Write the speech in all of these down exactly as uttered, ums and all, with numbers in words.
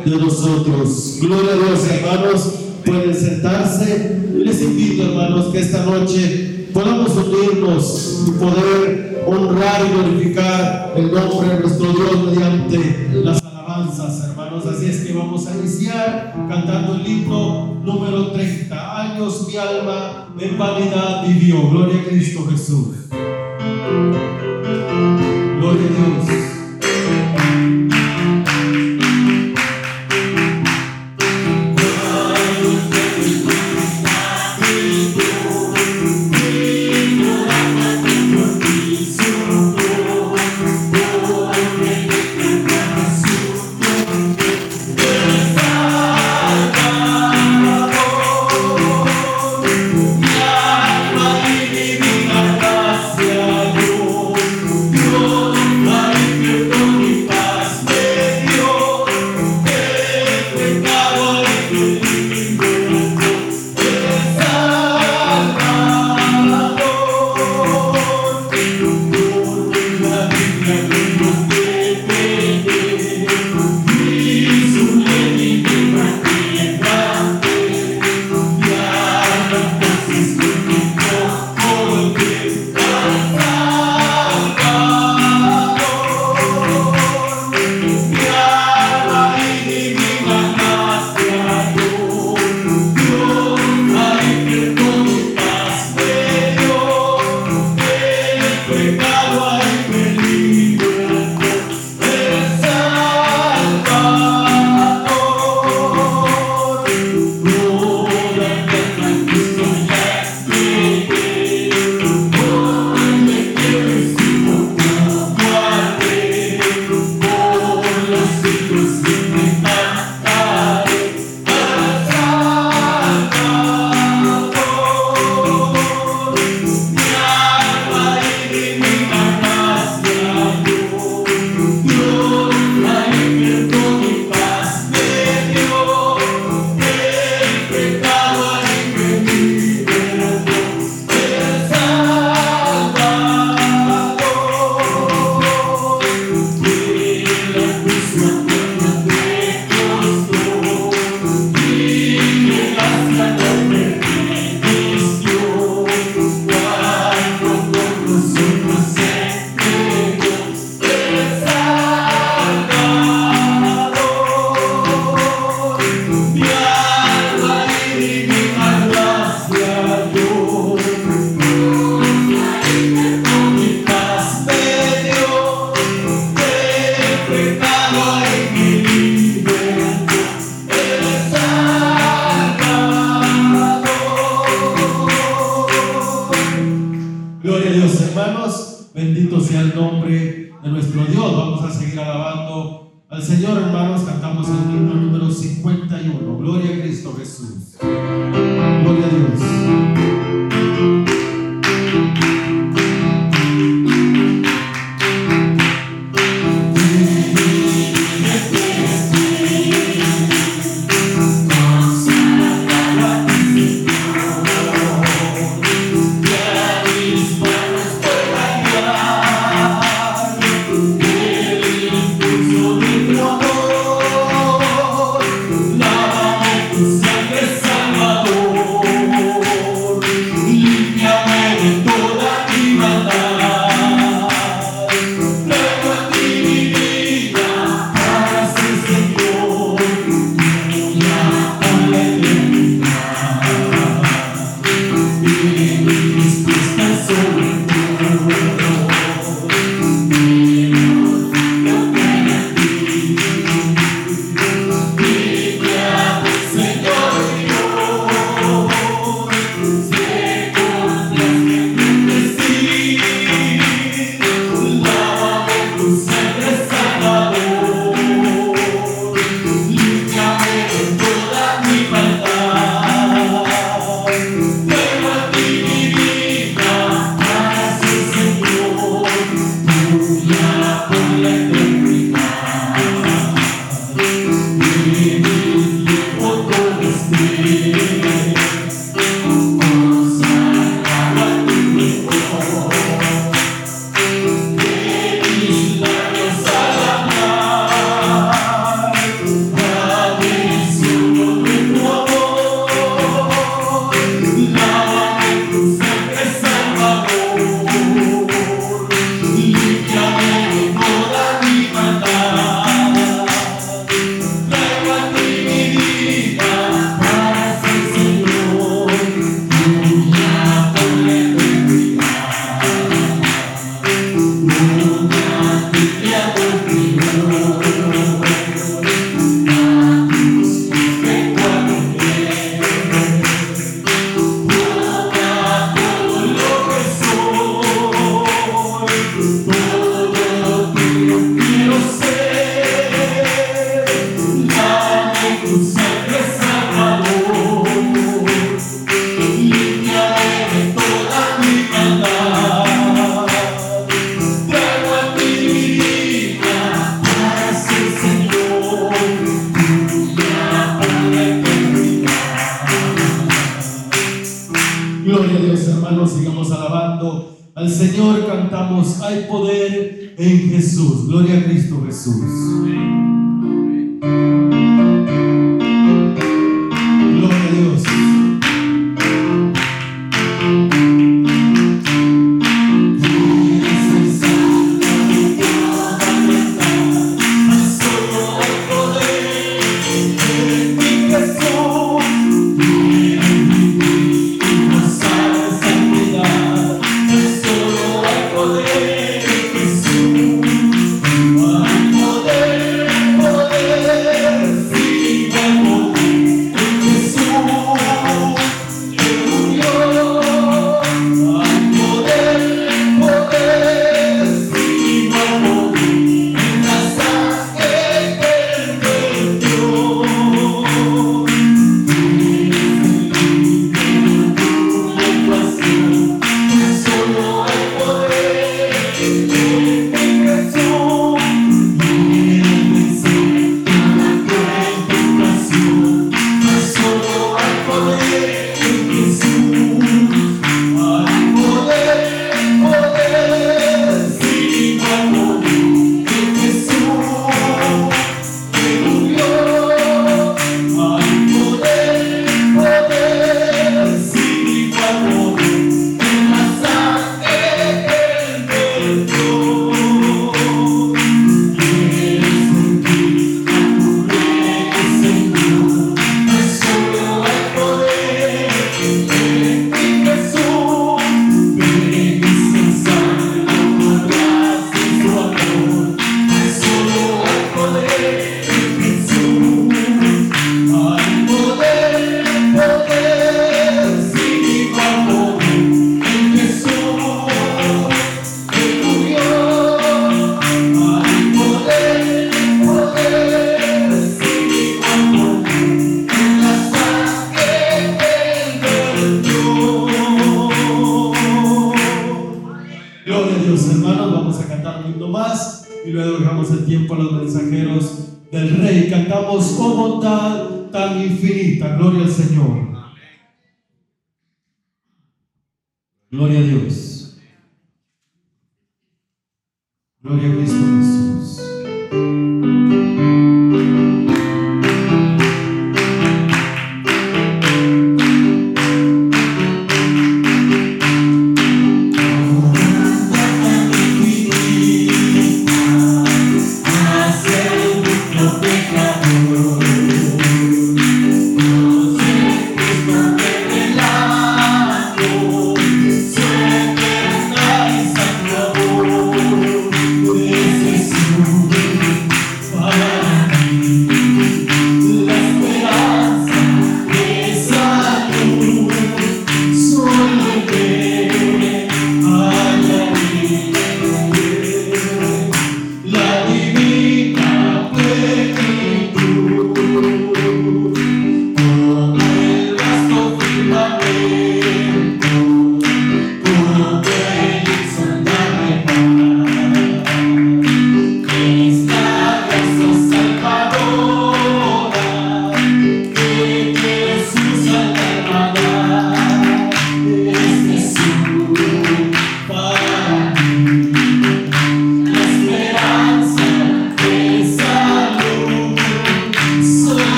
de nosotros. Gloria a Dios, hermanos. Pueden sentarse. Les invito, hermanos, que esta noche podamos unirnos y poder honrar y glorificar el nombre de nuestro Dios mediante las alabanzas, hermanos. Así es que vamos a iniciar cantando el himno número treinta. Años mi alma en vanidad vivió. Gloria a Cristo Jesús. Gloria a Dios. Sangre, sangre. Gloria a Dios, hermanos, sigamos alabando al Señor, cantamos, hay poder en Jesús. Gloria a Cristo Jesús. Gloria a Dios. Y luego dejamos el tiempo a los mensajeros del Rey. Cantamos con bondad tan infinita. Gloria al Señor. Gloria a Dios. Gloria a Cristo Jesús. This is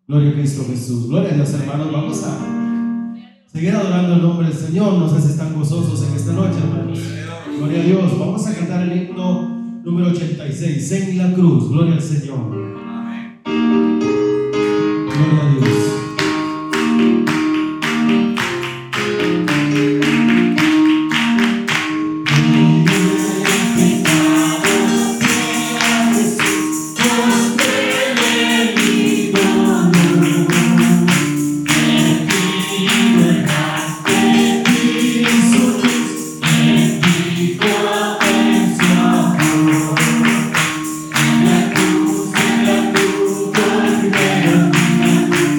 Gloria a Cristo Jesús. Gloria a Dios, hermanos. Vamos a seguir adorando el nombre del Señor. No sé si están gozosos en esta noche, hermanos. Gloria a Dios. Vamos a cantar el himno número ochenta y seis, En la cruz. Gloria al Señor. Gloria a Dios. Thank you.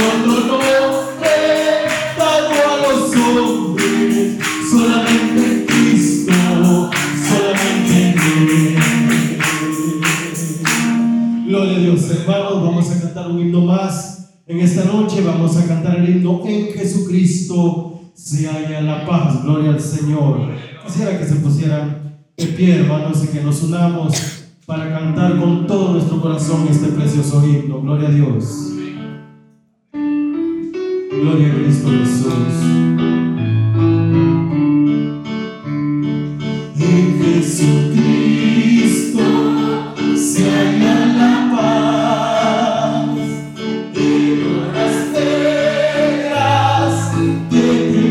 otro nombre dado a los hombres, solamente Cristo, solamente Él. Gloria a Dios, hermanos, vamos a cantar un himno más. En esta noche vamos a cantar el himno En Jesucristo se halla la paz. Gloria al Señor. Quisiera que se pusieran de pie, hermanos, y que nos unamos para cantar con todo nuestro corazón este precioso himno. Gloria a Dios. Gloria a Cristo Jesús. En Jesucristo se halla la paz, en horas negras de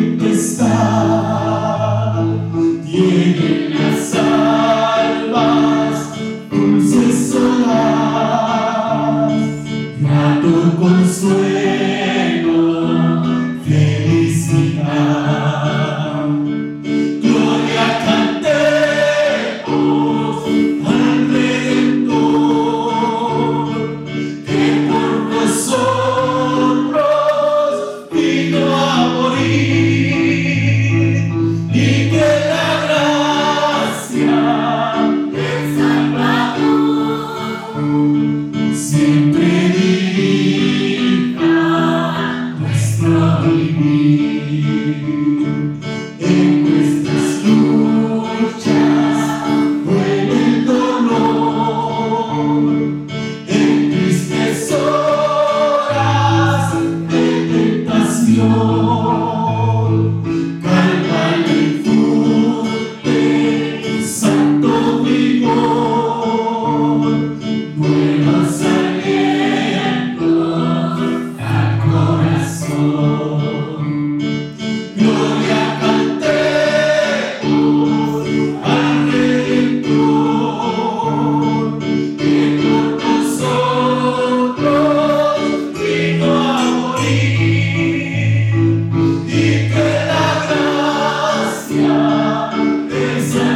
tempestad, tienen las almas dulces solas, grato consuelo, felicidad. Gloria cantemos al Redentor, que por nosotros vino a morir, y que la gracia del Salvador siempre dirija nuestro vivir. En nuestras luchas duele el dolor, en tristes horas de tentación, calma y infunde santo vigor, nuevos alientos al corazón. Gloria cantemos al Redentor, que por nosotros vino a morir, y que la gracia del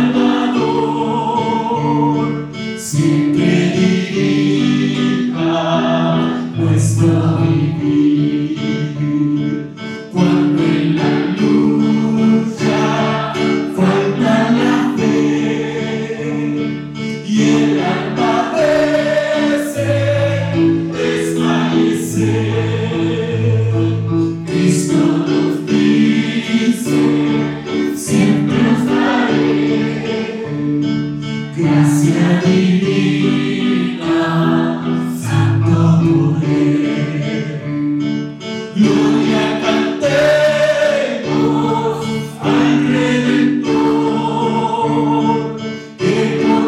Salvador siempre dirija nuestro vivir. Cuando en la lucha falta la fe y el alma parece desfallecer, Cristo nos dice: siempre os daré gracia divina, santo poder. Gloria cantemos al Redentor, que por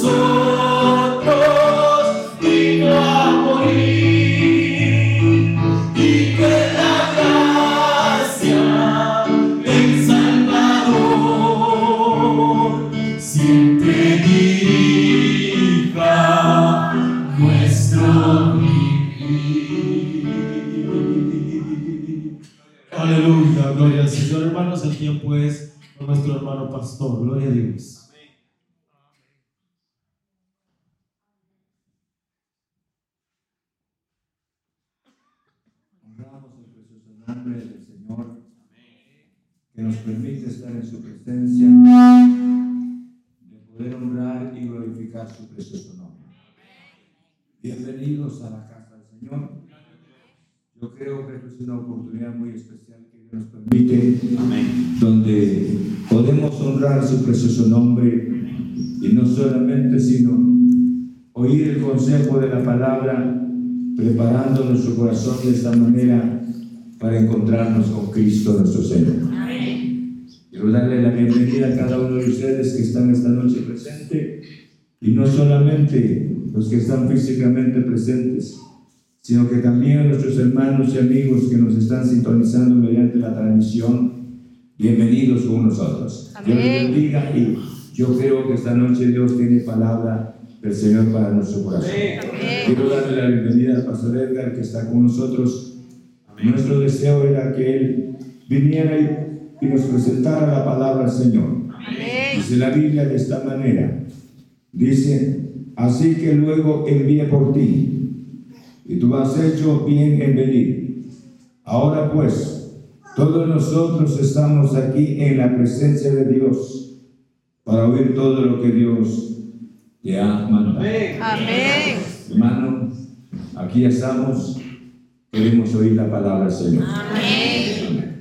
nosotros vino a morir, y que la gracia del Salvador siempre dirija nuestro vivir. Aleluya, gloria al Señor. Hermanos, el tiempo es con nuestro hermano pastor. Gloria a Dios. Honramos el precioso nombre del Señor, que nos permite estar en su presencia, de poder honrar y glorificar su precioso nombre. Bienvenidos a la casa del Señor. Yo creo que esta es una oportunidad muy especial que Dios nos permite, amén, donde podemos honrar su precioso nombre, y no solamente, sino oír el consejo de la palabra, preparando nuestro corazón de esta manera para encontrarnos con Cristo nuestro Señor. Amén. Quiero darle la bienvenida a cada uno de ustedes que están esta noche presente, y no solamente los que están físicamente presentes, sino que también a nuestros hermanos y amigos que nos están sintonizando mediante la transmisión. Bienvenidos con nosotros. Amén. Dios les bendiga, y yo creo que esta noche Dios tiene palabra del Señor para nuestro corazón. Amén. Quiero darle la bienvenida al pastor Edgar, que está con nosotros. Amén. Nuestro deseo era que él viniera y, y nos presentara la palabra del Señor. Amén. Dice la Biblia de esta manera, dice: así que luego envié por ti, y tú has hecho bien en venir, Ahora pues, todos nosotros estamos aquí en la presencia de Dios para oír todo lo que Dios te ha mandado. Amén. Hermano, aquí estamos, queremos oír la palabra del Señor. Amén.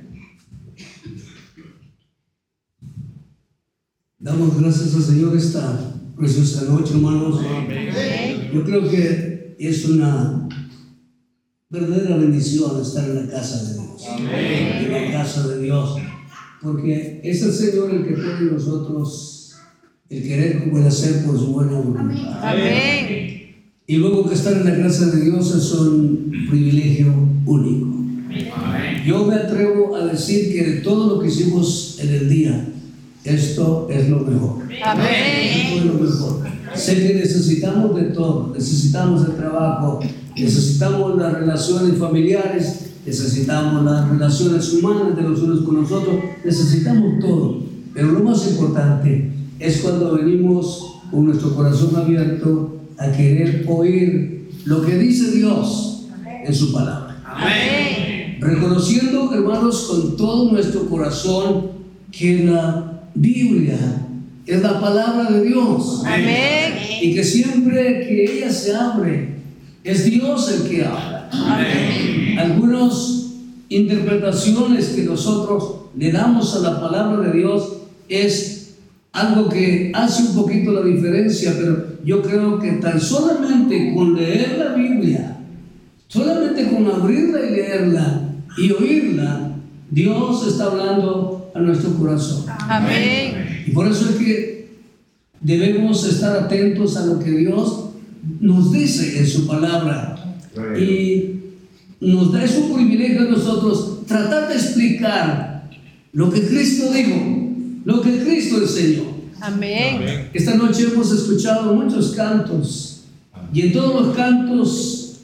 Damos gracias al Señor esta preciosa noche, hermanos. Amén. Yo creo que es una verdadera bendición estar en la casa de Dios. Amén. En la casa de Dios. Porque es el Señor el que pone en nosotros el querer como el hacer por su buena voluntad. Amén. Y luego que estar en la casa de Dios es un privilegio único. Amén. Yo me atrevo a decir que de todo lo que hicimos en el día, esto es lo mejor. Amén. Esto es lo mejor. Sé que necesitamos de todo. Necesitamos el trabajo, necesitamos las relaciones familiares, necesitamos las relaciones humanas de los unos con los otros, necesitamos todo. Pero lo más importante es cuando venimos con nuestro corazón abierto a querer oír lo que dice Dios en su palabra. Amén. Reconociendo, hermanos, con todo nuestro corazón que la Biblia es la palabra de Dios. Amén. Y que siempre que ella se abre, es Dios el que habla. Amén. Algunas interpretaciones que nosotros le damos a la palabra de Dios es algo que hace un poquito la diferencia, pero yo creo que tan solamente con leer la Biblia, solamente con abrirla y leerla y oírla, Dios está hablando a nuestro corazón. Amén. Y por eso es que debemos estar atentos a lo que Dios nos dice en su palabra. Y nos da, es un privilegio a nosotros tratar de explicar lo que Cristo dijo, lo que Cristo enseñó. Amén. Esta noche hemos escuchado muchos cantos y en todos los cantos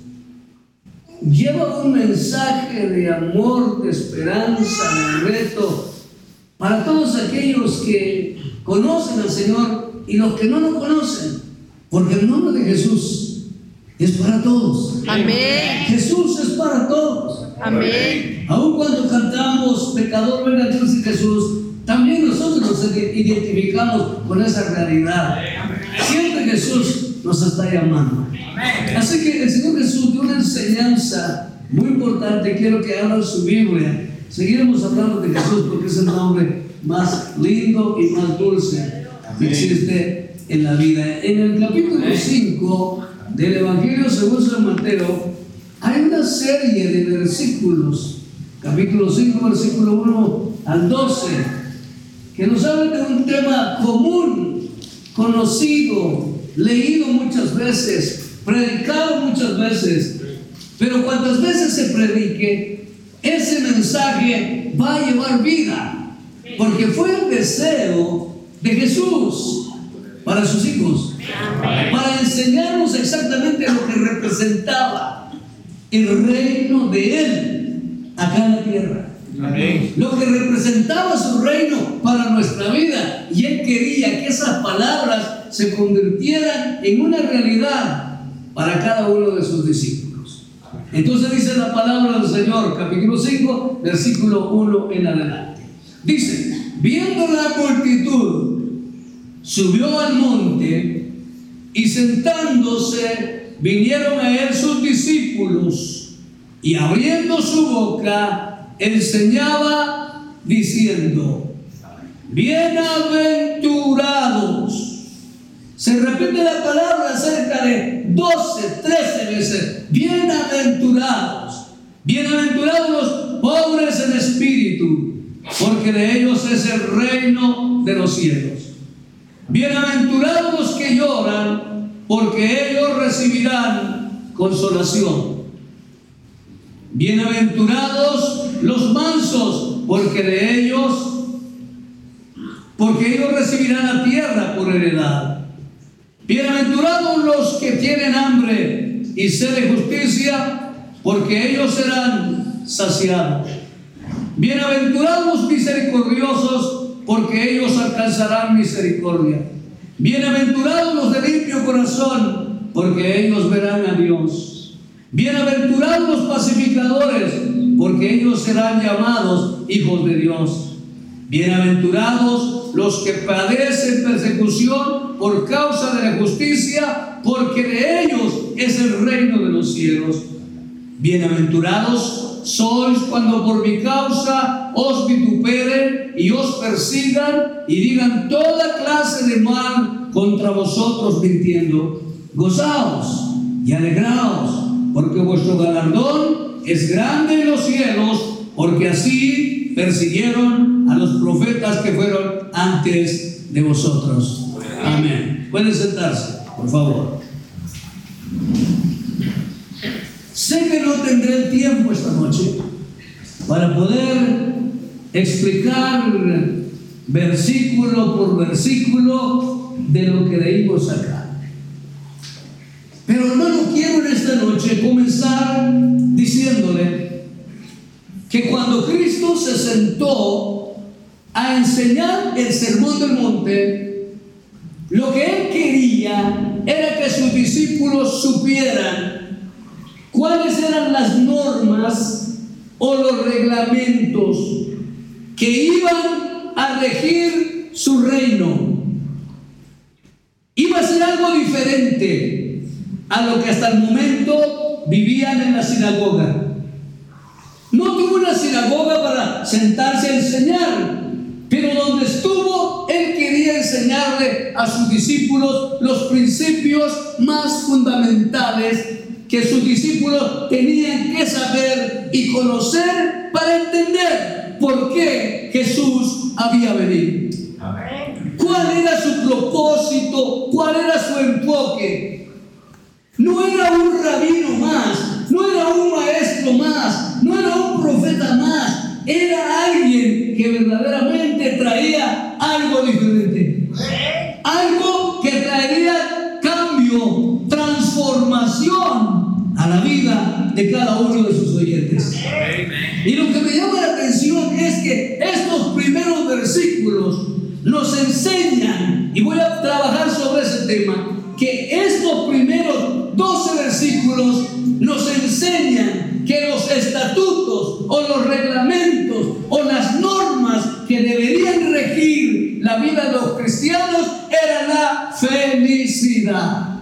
lleva un mensaje de amor, de esperanza, de reto para todos aquellos que conocen al Señor y los que no lo conocen, porque el nombre de Jesús es para todos. Amén. Jesús es para todos. Amén. Aun cuando cantamos pecador ven a Dios y Jesús, también nosotros nos identificamos con esa realidad. Siempre Jesús nos está llamando. Así que el Señor Jesús dio una enseñanza muy importante. Quiero que abran su Biblia. Seguiremos hablando de Jesús porque es el nombre más lindo y más dulce que existe en la vida. En el capítulo cinco del Evangelio según San Mateo hay una serie de versículos, capítulo cinco, versículo uno al doce, que nos hablan de un tema común, conocido, leído muchas veces, predicado muchas veces, pero cuantas veces se predique, ese mensaje va a llevar vida, porque fue el deseo de Jesús para sus hijos, para enseñarnos exactamente lo que representaba el reino de Él acá en la tierra. Amén. Lo que representaba su reino para nuestra vida, y Él quería que esas palabras se convirtieran en una realidad para cada uno de sus discípulos. Entonces dice la palabra del Señor, capítulo cinco, versículo uno en adelante. Dice: viendo la multitud, subió al monte y sentándose vinieron a él sus discípulos, y abriendo su boca enseñaba diciendo: bienaventurados. Se repite la palabra cerca de doce, trece veces. Bienaventurados. Bienaventurados los pobres en espíritu, porque de ellos es el reino de los cielos. Bienaventurados los que lloran, porque ellos recibirán consolación. Bienaventurados los mansos, porque de ellos, porque ellos recibirán la tierra por heredad. Bienaventurados los que tienen hambre y sed de justicia, porque ellos serán saciados. Bienaventurados los misericordiosos, porque ellos alcanzarán misericordia. Bienaventurados los de limpio corazón, porque ellos verán a Dios. Bienaventurados los pacificadores, porque ellos serán llamados hijos de Dios. Bienaventurados los que padecen persecución por causa de la justicia, porque de ellos es el reino de los cielos. Bienaventurados sois cuando por mi causa os vituperen y os persigan y digan toda clase de mal contra vosotros mintiendo. Gozaos y alegraos, porque vuestro galardón es grande en los cielos, porque así persiguieron a los profetas que fueron antes de vosotros. Amén. Pueden sentarse, por favor. Sé que no tendré tiempo esta noche para poder explicar versículo por versículo de lo que leímos acá. Pero hermano, quiero en esta noche comenzar diciéndole que cuando Cristo se sentó a enseñar el Sermón del Monte, lo que Él quería era que sus discípulos supieran cuáles eran las normas o los reglamentos que iban a regir su reino. Iba a ser algo diferente a lo que hasta el momento vivían en la sinagoga. No tuvo una sinagoga para sentarse a enseñar, pero donde estuvo, Él quería enseñarle a sus discípulos los principios más fundamentales que sus discípulos tenían que saber y conocer para entender por qué Jesús había venido. ¿Cuál era su propósito? ¿Cuál era su enfoque? No era un rabino más, no era un maestro más, no era un profeta más, era alguien que verdaderamente traía algo diferente, algo que traería cambio, transformación a la vida de cada uno de sus oyentes. Y lo que me llama la atención es que estos primeros versículos nos enseñan, y voy a trabajar sobre ese tema, que estos primeros doce versículos nos enseñan que los estatutos o los reglamentos o las normas que deberían regir la vida de los cristianos era la felicidad.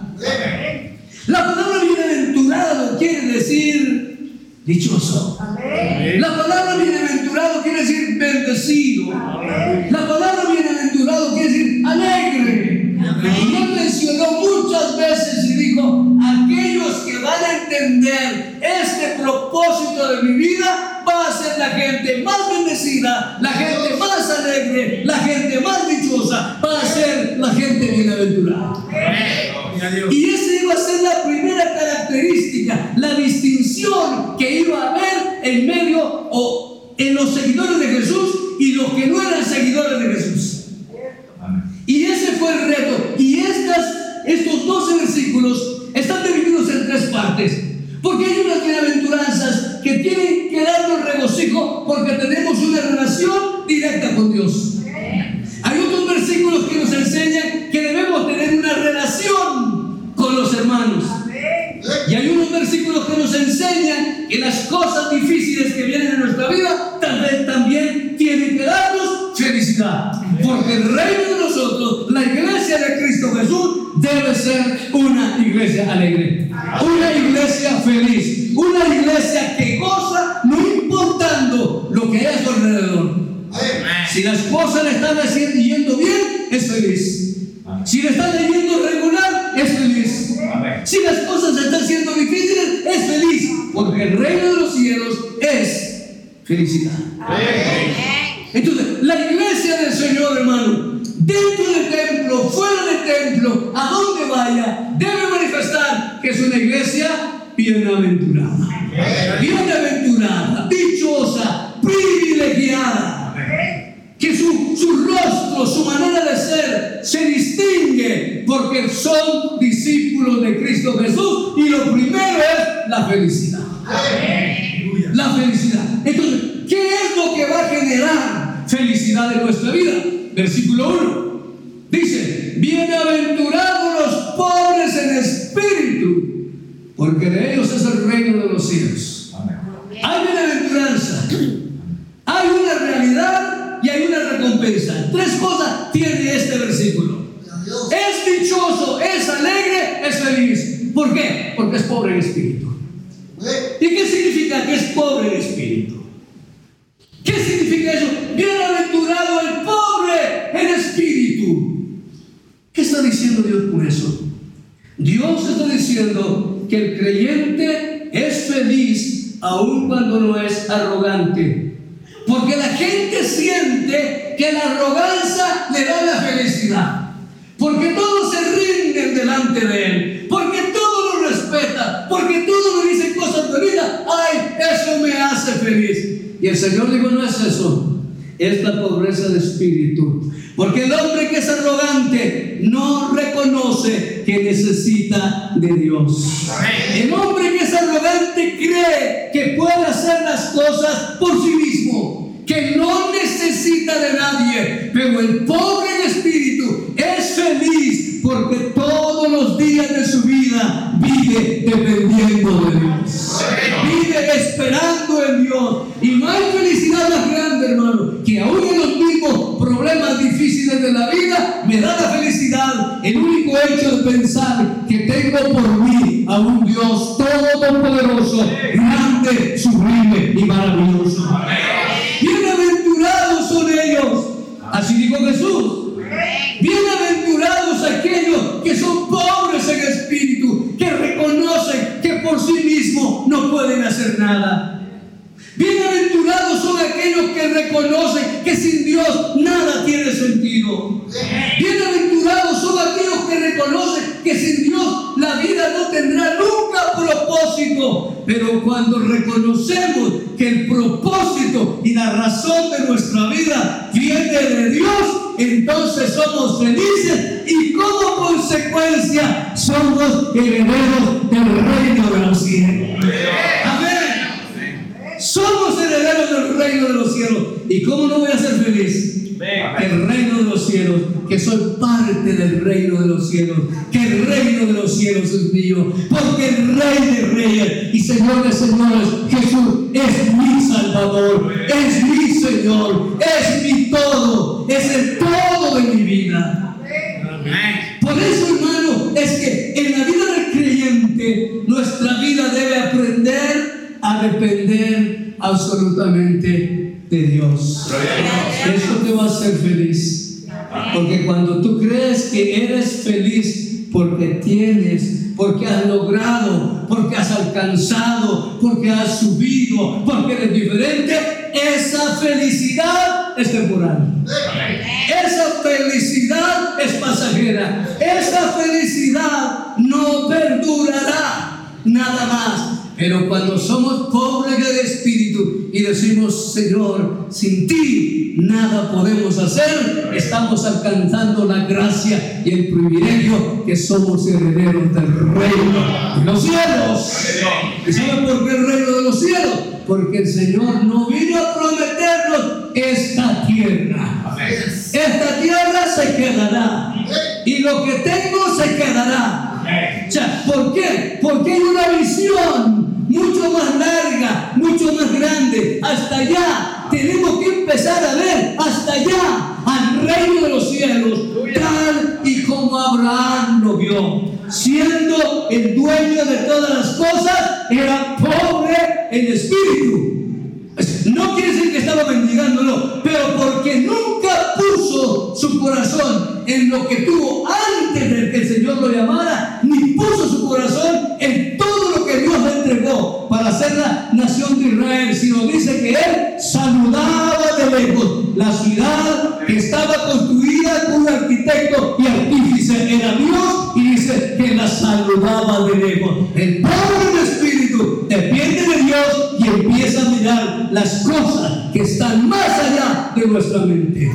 La palabra bienaventurado quiere decir dichoso. La palabra bienaventurado quiere decir bendecido. La palabra bienaventurado quiere decir alegre. Y Él mencionó muchas veces y dijo: aquellos que van a entender este propósito de mi vida, va a ser la gente más bendecida, la gente más alegre, la gente más dichosa, va a ser la gente bienaventurada. Y esa iba a ser la primera característica, la distinción que iba a haber en medio o en los seguidores de Jesús y los que no eran seguidores de Jesús. Y ese fue el reto. Y estas, estos doce versículos están divididos en tres partes, porque hay unas bienaventuranzas que tienen que darnos regocijo porque tenemos una relación directa con Dios. Hay otros versículos que nos enseñan que debemos tener una relación con los hermanos. Y hay unos versículos que nos enseñan que las cosas difíciles que vienen en nuestra vida tal vez también tienen que darnos felicidad. Porque el reino de nosotros, la iglesia de Cristo Jesús, debe ser una iglesia alegre, una iglesia feliz, una iglesia que goza no importando lo que hay a su alrededor. Si las cosas le están yendo bien, es feliz. Si le están yendo regular, es feliz. Si las cosas están siendo difíciles, es feliz. Porque el reino de los cielos es felicidad. Entonces, la iglesia del Señor, hermano, dentro del templo, fuera del templo, a donde vaya, debe manifestar que es una iglesia bienaventurada. Bienaventurada, dichosa, privilegiada. Que su, su rostro, su manera de ser se distingue porque son discípulos de Cristo Jesús, y lo primero es la felicidad. La felicidad. Entonces, ¿qué es lo que va a generar felicidad en nuestra vida? Versículo uno dice: bienaventurados los pobres en espíritu, porque de ellos es el reino de los cielos. Hay bienaventuranza pensar. Tres cosas tiene este versículo. Es dichoso, es alegre, es feliz. ¿Por qué? Porque es pobre en espíritu. ¿Y qué significa que es pobre en espíritu? ¿Qué significa eso? Bienaventurado el pobre en espíritu. ¿Qué está diciendo Dios con eso? Dios está diciendo que el creyente es feliz aun cuando no es arrogante. Porque la gente siente que la arrogancia le da la felicidad. Porque todos se rinden delante de Él. Porque todos lo respetan. Porque todos le dicen cosas bonitas. ¡Ay, eso me hace feliz! Y el Señor dijo, no es eso. Es la pobreza de espíritu. Porque el hombre que es arrogante no reconoce que necesita de Dios. El hombre que es arrogante cree que puede hacer las cosas por sí mismo, que no necesita de nadie. Pero el pobre en espíritu es feliz porque todos los días de su vida vive dependiendo de Dios, vive esperando en Dios. Y no hay felicidad más grande, hermano, que aún en los mismos problemas difíciles de la vida me da la felicidad el único hecho de pensar que tengo por mí a un Dios todopoderoso, grande, sublime y maravilloso. Bienaventurados son ellos, así dijo Jesús. Bienaventurados aquellos que son pobres en espíritu, que reconocen que por sí mismos no pueden hacer nada. Bienaventurados son aquellos que reconocen que sin Dios nada tiene sentido. Bienaventurados son aquellos que reconocen que sin Dios la vida no tendrá nunca propósito. Pero cuando reconocemos que el propósito y la razón de nuestra vida viene de Dios, entonces somos felices y como consecuencia somos herederos del reino de los cielos. Amén. Somos herederos del reino de los cielos. ¿Y cómo no voy a ser feliz? El reino de los cielos, que soy parte del reino de los cielos, que el reino de los cielos es mío, porque el Rey de Reyes y Señor de Señores, Jesús, es mi Salvador, es mi Señor, es mi todo, es el todo de mi vida. Por eso, hermano, es que en la vida del creyente, nuestra vida debe aprender a depender absolutamente de Dios. Eso te va a hacer feliz. Porque cuando tú crees que eres feliz porque tienes, porque has logrado, porque has alcanzado, porque has subido, porque eres diferente, esa felicidad es temporal. Esa felicidad es pasajera. Esa felicidad no perdurará nada más. Pero cuando somos pobres de espíritu y decimos, Señor, sin ti nada podemos hacer, estamos alcanzando la gracia y el privilegio que somos herederos del reino de los cielos. ¿Y saben por qué el reino de los cielos? Porque el Señor no vino a prometernos esta tierra. Esta tierra se quedará y lo que tengo se quedará. O sea, ¿por qué? Porque hay una visión mucho más larga, mucho más grande. Hasta allá tenemos que empezar a ver, hasta allá, al reino de los cielos, tal y como Abraham lo vio. Siendo el dueño de todas las cosas, era pobre en espíritu. No quiere decir que estaba mendigándolo, pero porque nunca puso su corazón en lo que tuvo antes de que el Señor lo llamara, ni puso su corazón en todo lo que Dios le entregó para hacer la nación de Israel, sino dice que él saludaba de lejos la ciudad que estaba construida por un arquitecto y artífice, era Dios, y dice que la saludaba de lejos. El pobre en espíritu depende de Dios y empieza a mirar las cosas que están más allá de nuestra mente.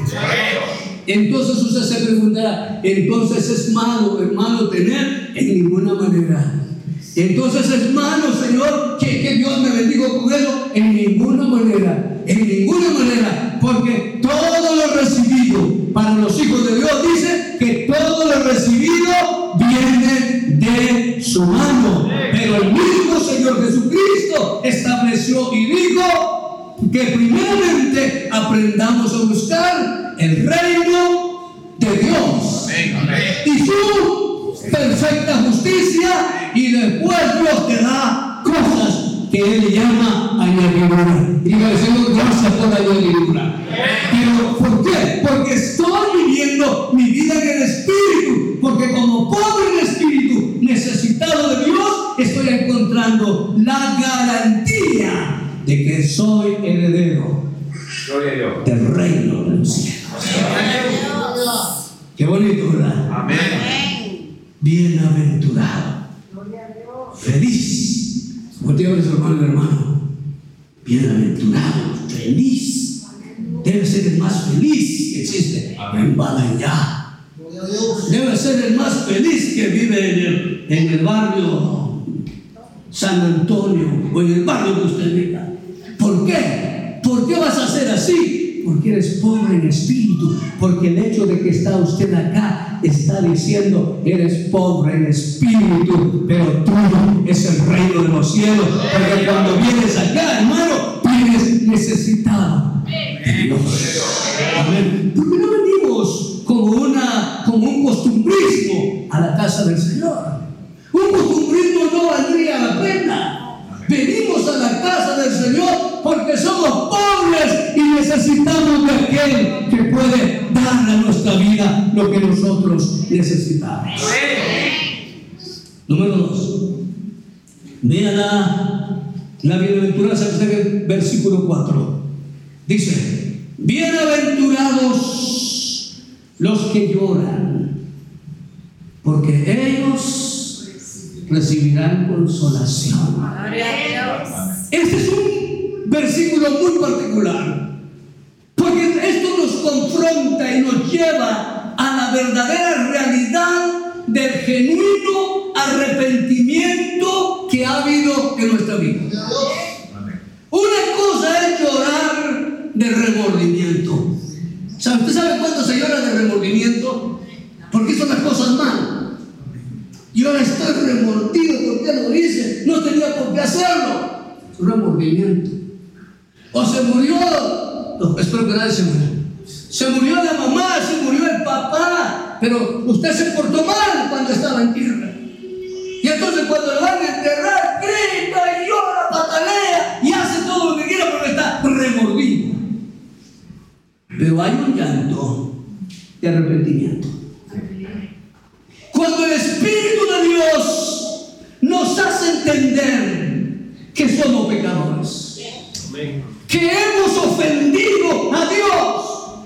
Entonces usted se preguntará, entonces es malo, hermano, tener, en ninguna manera. Entonces es malo, Señor, que, que Dios me bendiga con eso, en ninguna manera, en ninguna manera, porque todo lo recibido para los hijos de Dios dice que todo lo recibido viene de su mano. Pero el mismo Señor Jesucristo estableció y dijo que primeramente aprendamos a buscar el reino de Dios y su perfecta justicia, y después Dios te da cosas que Él le llama añadidura. Diga al Señor, gracias por la añadidura. Pero ¿por qué? Porque estoy viviendo mi vida en el Espíritu, porque como pobre en espíritu, necesitado de Dios, estoy encontrando la garantía de que soy heredero del reino de los cielos. Qué bonito, ¿verdad? Amén. Bienaventurado, feliz. Voltea a ver a su hermano y hermano. Bienaventurado, feliz. Debe ser el más feliz que existe en Badallá. Debe ser el más feliz que vive en el, en el barrio San Antonio o en el barrio que usted viva. ¿Por qué? ¿Por qué vas a ser así? Porque eres pobre en espíritu. Porque el hecho de que está usted acá está diciendo: eres pobre en espíritu, pero tuyo es el reino de los cielos. Porque cuando vienes acá, hermano, vienes necesitado de Dios. Amén. ¿Por qué no venimos como, una, como un costumbrismo a la casa del Señor? Un costumbrismo no valdría la pena. Venimos a la casa del Señor porque somos pobres y necesitamos de aquel que puede dar a nuestra vida lo que nosotros necesitamos. Número dos. Vea la, la bienaventuranza en el versículo cuatro. Dice: bienaventurados los que lloran, porque ellos recibirán consolación. Gloria a Dios. Este es un versículo muy particular, porque esto nos confronta y nos lleva a la verdadera realidad del genuino arrepentimiento que ha habido en nuestra vida. Una cosa es llorar de remordimiento. ¿Sabe? ¿Usted sabe cuándo se llora de remordimiento? Porque hizo las cosas mal. Y ahora estoy remordido. ¿Por qué lo hice? No tenía por qué hacerlo. Es un remordimiento. O se murió, no, espero que nadie se muera. Se murió la mamá, se murió el papá, pero usted se portó mal cuando estaba en tierra. Y entonces cuando le van a enterrar, grita y llora, patalea y hace todo lo que quiera porque está remordido. Pero hay un llanto de arrepentimiento. Cuando el Espíritu de Dios nos hace entender que somos pecadores, que hemos ofendido a Dios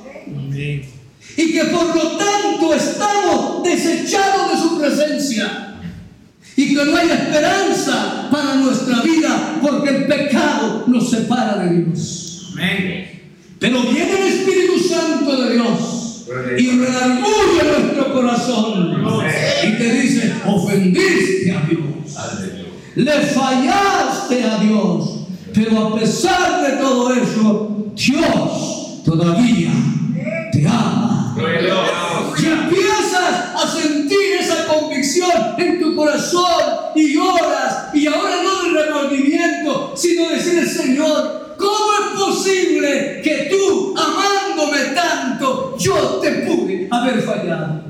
y que por lo tanto estamos desechados de su presencia y que no hay esperanza para nuestra vida porque el pecado nos separa de Dios. Pero viene el Espíritu Santo de Dios y redarguye nuestro corazón y te dice: ofendiste a Dios, le fallaste a Dios, pero a pesar de todo eso, Dios todavía te ama. Y empiezas a sentir esa convicción en tu corazón y lloras, y ahora no de remordimiento, sino decirle: Señor, ¿cómo es posible que tú, amándome tanto, yo te pude haber fallado?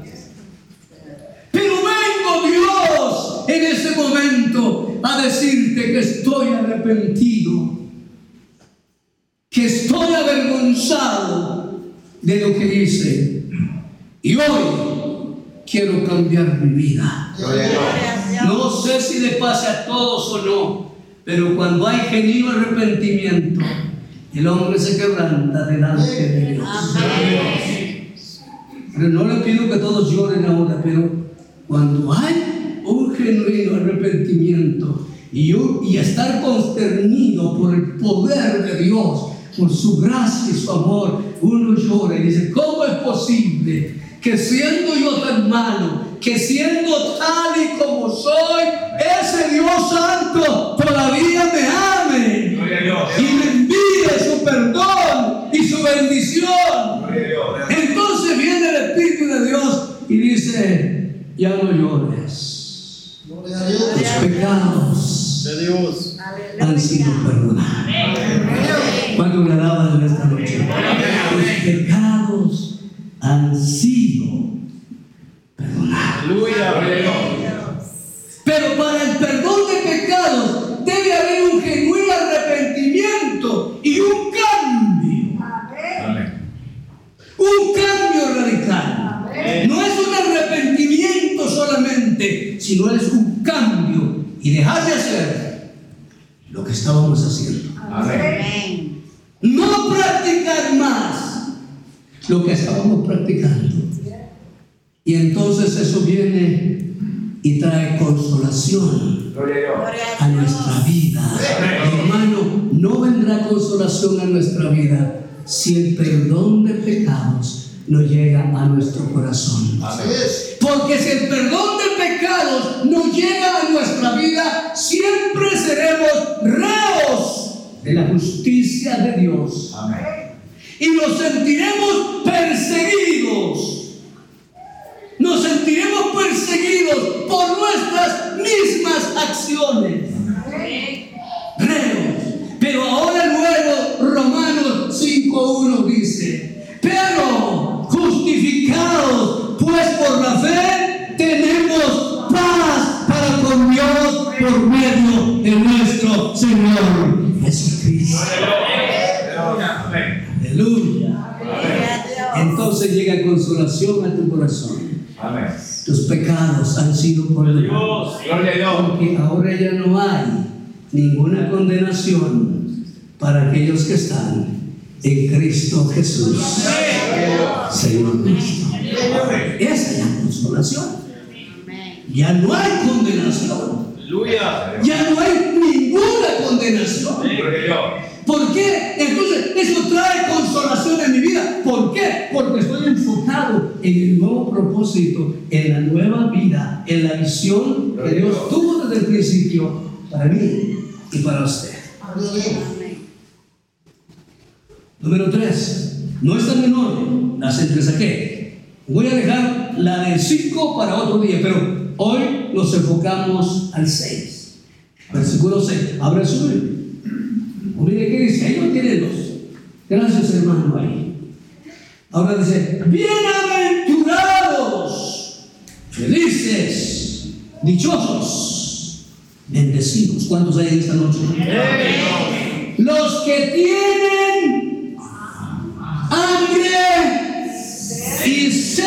Pero vengo, Dios, en ese momento a decirte que estoy arrepentido, que estoy avergonzado de lo que hice, y hoy quiero cambiar mi vida. No sé si le pase a todos o no, pero cuando hay genuino arrepentimiento, el hombre se quebranta delante de Dios. Amén. Pero no le pido que todos lloren ahora, pero cuando hay un genuino arrepentimiento y, un, y estar consternido por el poder de Dios, por su gracia y su amor, uno llora y dice: ¿cómo es posible que siendo yo tan malo, que siendo tal y como soy, ese Dios santo todavía me ame y me envíe su perdón y su bendición? Entonces viene el Espíritu de Dios y dice: ya no llores, los pecados de Dios han sido perdonados. ¿Cuánto le alaban en esta noche? Los pecados han sido perdonados. Aleluya. Pero para el perdón de pecados debe haber un genuino arrepentimiento y un cambio. Amén. Un cambio radical. Amén. No es un arrepentimiento solamente, sino es un cambio y dejar de hacer lo que estábamos haciendo. Amén. Amén. No practicar más lo que estábamos practicando. Y entonces eso viene y trae consolación Gloria a Dios. Gloria a nuestra vida. Hermano, no vendrá consolación a nuestra vida si el perdón de pecados no llega a nuestro corazón. Amén. Porque si el perdón de pecados no llega a nuestra vida, siempre seremos reos de la justicia de Dios. Amén. Y nos sentiremos perseguidos. Nos sentiremos perseguidos por nuestras mismas acciones. Reos. Pero ahora luego Romanos cinco uno dice: pero justificados pues por la fe, tenemos paz para con Dios por medio de nuestro Señor Jesucristo. Amén. Aleluya. Gloria a Dios. Entonces llega consolación a tu corazón. Amén. Tus pecados han sido perdonados. Gloria a Dios. Porque ahora ya no hay ninguna condenación para aquellos que están en Cristo Jesús, Señor nuestro. Esa es la consolación. Amén. Ya no hay condenación. Aleluya. Ya no hay ninguna condenación. Gloria a Dios. ¿Por qué? Entonces, eso trae consolación en mi vida. ¿Por qué? Porque estoy enfocado en el nuevo propósito, en la nueva vida, en la visión que Dios tuvo desde el principio para mí y para usted. Amén. Número tres, no está en orden, las entresaqué. Voy a dejar la del cinco para otro día, pero hoy nos enfocamos al seis. Versículo seis. Abre su Biblia. Mire qué dice, ahí lo tienen dos. Gracias, hermano, ahí. Ahora dice: bienaventurados, felices, dichosos, bendecidos. ¿Cuántos hay en esta noche? Amén. Los que tienen hambre y sed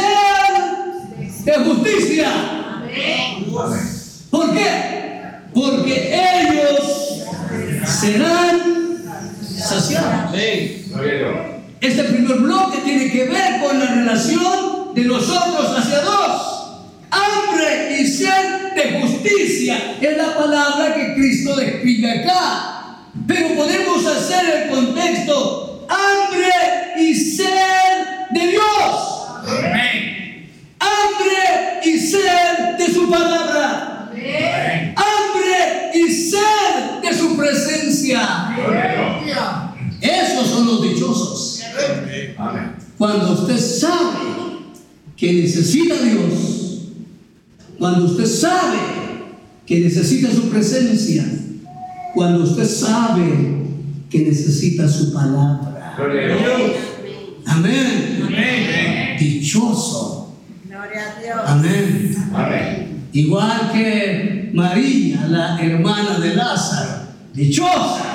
de justicia. Amén. Amén. ¿Por qué? Porque ellos serán saciados. Gloria a Dios. Este primer bloque tiene que ver con la relación de nosotros hacia Dios. Hambre y sed de justicia es la palabra que Cristo describe acá. Pero podemos hacer el contexto: hambre y sed de Dios. Amén. Hambre y sed de su palabra. Amén. Hambre y sed de su presencia. Gloria a Dios. Esos son los dichosos. Amén. Cuando usted sabe que necesita a Dios, cuando usted sabe que necesita su presencia, cuando usted sabe que necesita su palabra. Gloria a Dios. Amén. Amén. Dichoso. Gloria a Dios. Amén. Amén. Igual que María, la hermana de Lázaro. Dichosa.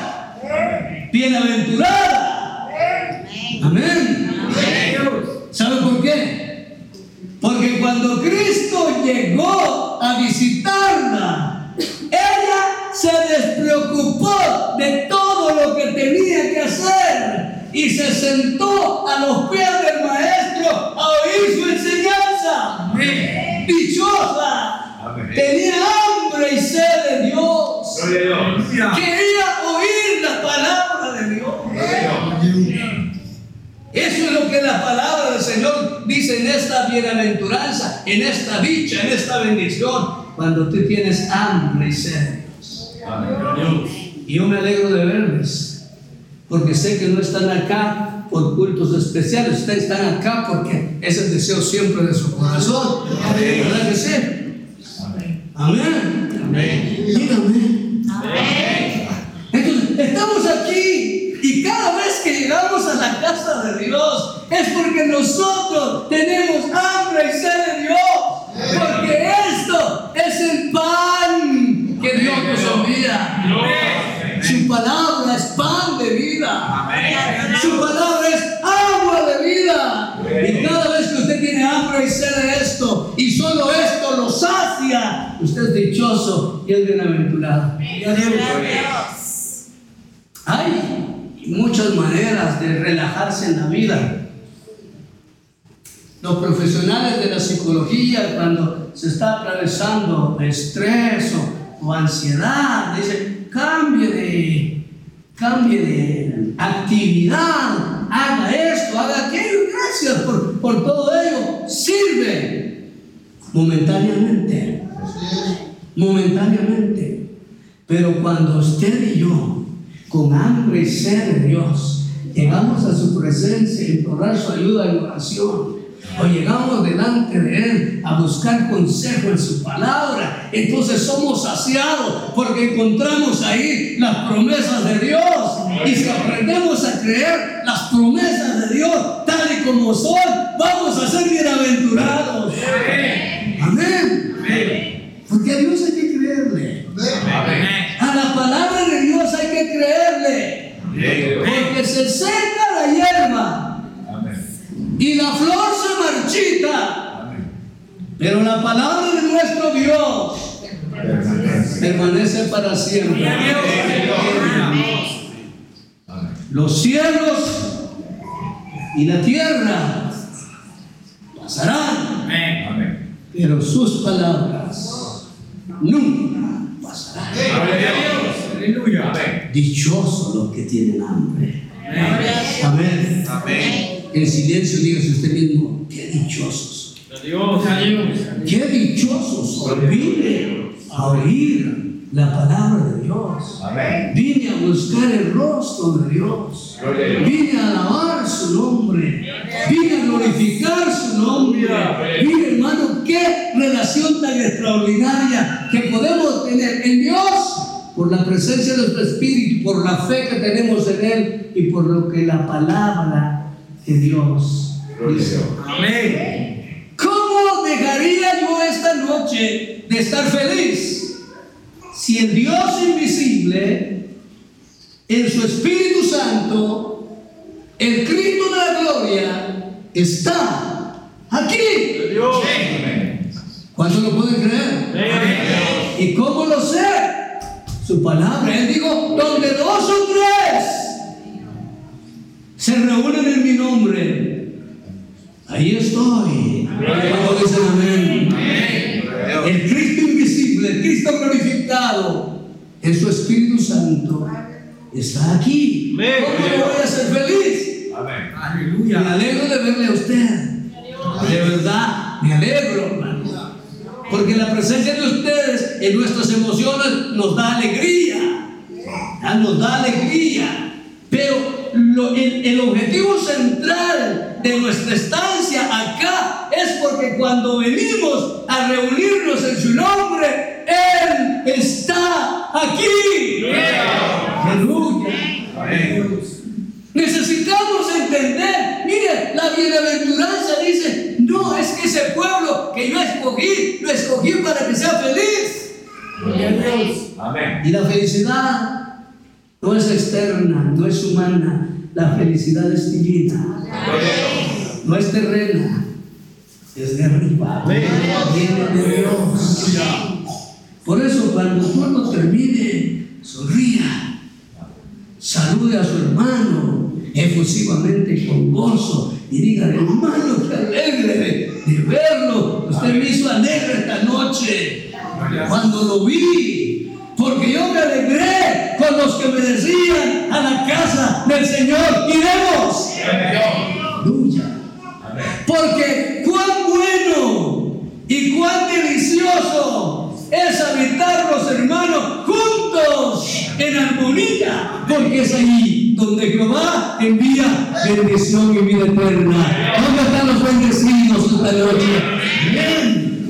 Bienaventurada. Amén. Amén. Amén. ¿Sabe por qué? Porque cuando Cristo llegó a visitarla, ella se despreocupó de todo lo que tenía que hacer y se sentó a los pies del maestro a oír su enseñanza. Amén. Dichosa. Amén. Tenía hambre y sed de Dios. Gloria a Dios. Quería oír la palabra de Dios. Gloria a Dios. Eso es lo que la palabra del Señor dice en esta bienaventuranza, en esta dicha, en esta bendición, cuando tú tienes hambre y sed de Dios. Amén. Y yo me alegro de verles, porque sé que no están acá por cultos especiales, ustedes están acá porque es el deseo siempre de su corazón. ¿Verdad que sí? Amén. Amén. Amén. Dígame. Amén. Entonces, estamos aquí y cada vez que llegamos a la casa de Dios, es porque nosotros tenemos hambre y sed de Dios. Porque esto es el pan que Dios nos envía. Su palabra es pan de vida. Su palabra es agua de vida. Y cada vez que usted tiene hambre y sed de esto, y solo esto lo sacia, usted es dichoso y es bienaventurado. Hay muchas maneras de relajarse en la vida. Los profesionales de la psicología, cuando se está atravesando estrés o, o ansiedad, dicen: cambie de, cambie de actividad, haga esto, haga aquello. Gracias por, por todo ello. Sirve momentáneamente, momentáneamente. Pero cuando usted y yo, con hambre y sed de Dios, llegamos a su presencia y implorar su ayuda en oración, o llegamos delante de Él a buscar consejo en su palabra, entonces somos saciados porque encontramos ahí las promesas de Dios. Y si aprendemos a creer las promesas de Dios tal y como son, vamos a ser bienaventurados. Amén. Porque a Dios hay que creerle. A la palabra de Dios hay que creerle. Porque se seca la hierba y la flor se marchita, pero la palabra de nuestro Dios permanece para siempre. Los cielos y la tierra pasarán, pero sus palabras nunca pasarán. Dichosos los que tienen hambre. Amén. En silencio, dígase usted mismo: qué dichosos. Qué dichosos. Vine a oír la palabra de Dios. Vine a buscar el rostro de Dios. Vine a alabar su nombre. Vine a glorificar su nombre. Mire, hermano, qué relación tan extraordinaria que podemos tener en Dios, por la presencia de nuestro Espíritu, por la fe que tenemos en Él y por lo que la palabra de Dios dice. Amén. ¿Cómo dejaría yo esta noche de estar feliz si el Dios invisible, en su Espíritu Santo, el Cristo de la gloria, está aquí? ¿Cuántos lo pueden creer? ¿Y cómo lo sé? Su palabra. Él dijo: donde dos o tres se reúnen en mi nombre, ahí estoy. ¿Cuántos dicen amén? El Cristo invisible, el Cristo glorificado en su Espíritu Santo está aquí. ¿Cómo no voy a ser feliz? Me alegro de verle a usted. De verdad, me alegro, hermano. Porque la presencia de ustedes en nuestras emociones nos da alegría. Nos da alegría. Pero lo, el, el objetivo central de nuestra estancia acá es porque cuando venimos a reunirnos en su nombre, Él está aquí. Aleluya. Necesitamos entender. Mire, la bienaventuranza dice: no, es que ese pueblo que yo escogí, lo escogí para que sea feliz. Amén. Y la felicidad no es externa, no es humana. La felicidad es divina. No es terrena, es de arriba. Viene de Dios. Por eso, cuando todo termine, sonría, salude a su hermano efusivamente con gozo y diga: hermano, qué alegre de, de verlo. Usted me hizo alegre esta noche cuando lo vi, porque yo me alegré con los que me decían: a la casa del Señor iremos. Aleluya. Porque cuán bueno y cuán delicioso es habitar los hermanos juntos en armonía, porque es ahí donde Jehová envía bendición y vida eterna. ¿Dónde están los bendecidos esta noche? Bien.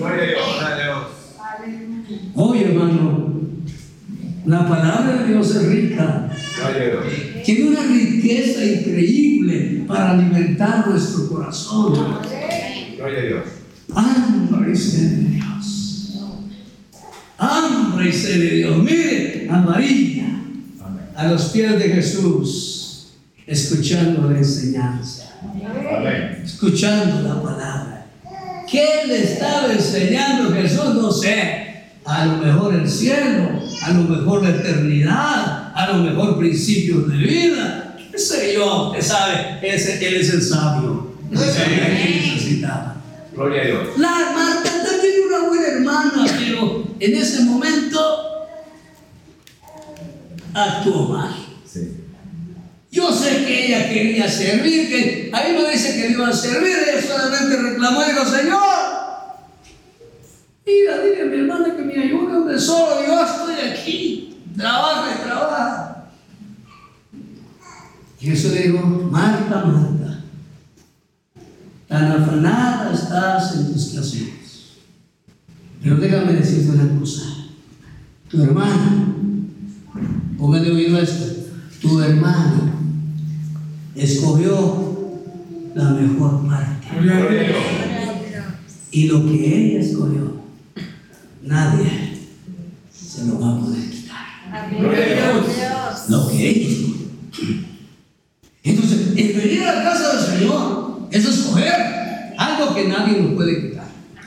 Oye, hermano, la palabra de Dios es rica. Tiene una riqueza increíble para alimentar nuestro corazón. Gloria a Dios. Hambre y sed de Dios. Hambre y sed de Dios. Mire a María, a los pies de Jesús, escuchando la enseñanza, escuchando la palabra. ¿Qué le estaba enseñando Jesús? No sé. A lo mejor el cielo, a lo mejor la eternidad, a lo mejor principios de vida. ¿Qué sé yo? Usted sabe, ese, él es el sabio. Él sabía que necesitaba. Gloria a Dios. La Marta también una buena hermana, pero en ese momento actuó mal. Sí. Yo sé que ella quería servir, que a mí me dice que iba a servir, ella solamente reclamó y dijo: Señor, mira, dile a mi hermana que me ayude, hombre, solo yo estoy aquí, trabaja y trabaja. Y Jesús le dijo: Marta, Marta, tan afanada estás en tus quehaceres, pero déjame decirte una cosa. Tu hermana, póngale oído a esto, tu hermana escogió la mejor parte, y lo que ella escogió nadie se lo va a poder quitar. Lo que ella escogió. Entonces, el venir a la casa del Señor es escoger algo que nadie nos puede quitar.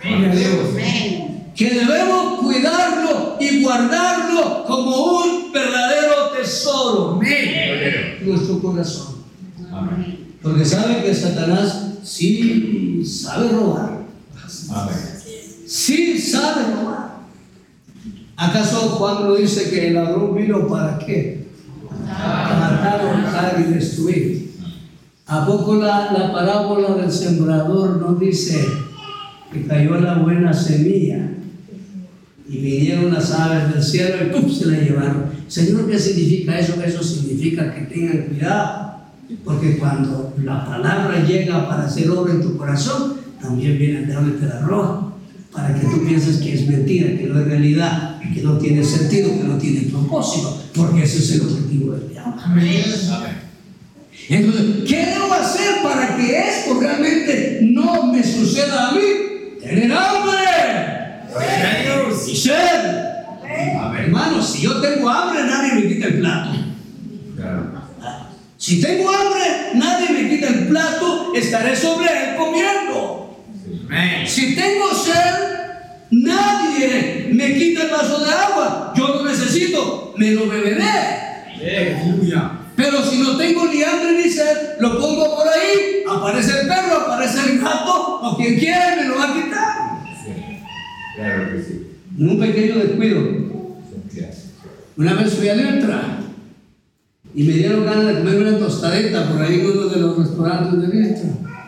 Que debemos cuidarlo y guardarlo como un verdadero tesoro en nuestro corazón. Amén. Porque sabe que Satanás sí sabe robar. Amén. Sí sabe robar. ¿Acaso Juan no dice que el ladrón vino para qué? Para matar, hurtar y destruir. ¿A poco la, la parábola del sembrador no dice que cayó la buena semilla y vinieron las aves del cielo y ¡pum!, se la llevaron? Señor, ¿qué significa eso? Eso significa que tengan cuidado, porque cuando la palabra llega para hacer obra en tu corazón, también viene el diablo y te la roba, para que tú pienses que es mentira, que no es realidad, que no tiene sentido, que no tiene propósito, porque ese es el objetivo del diablo. Amén. Entonces, ¿qué debo hacer para que esto realmente no me suceda a mí? Tener hambre y sed. Amén. Hermano, si yo tengo hambre, nadie me quita el plato. Claro. Si tengo hambre, nadie me quita el plato, estaré sobre él comiendo. Amén. Si tengo sed, nadie me quita el vaso de agua. Yo lo necesito, me lo beberé. Aleluya. Pero si no tengo ni hambre ni sed, lo pongo por ahí, aparece el perro, aparece el gato, o quien quiera me lo va a quitar. Sí. Claro que sí. En un pequeño descuido, Sí. una vez fui a Letra y me dieron ganas de comer una tostadita por ahí en uno de los restaurantes de Letra.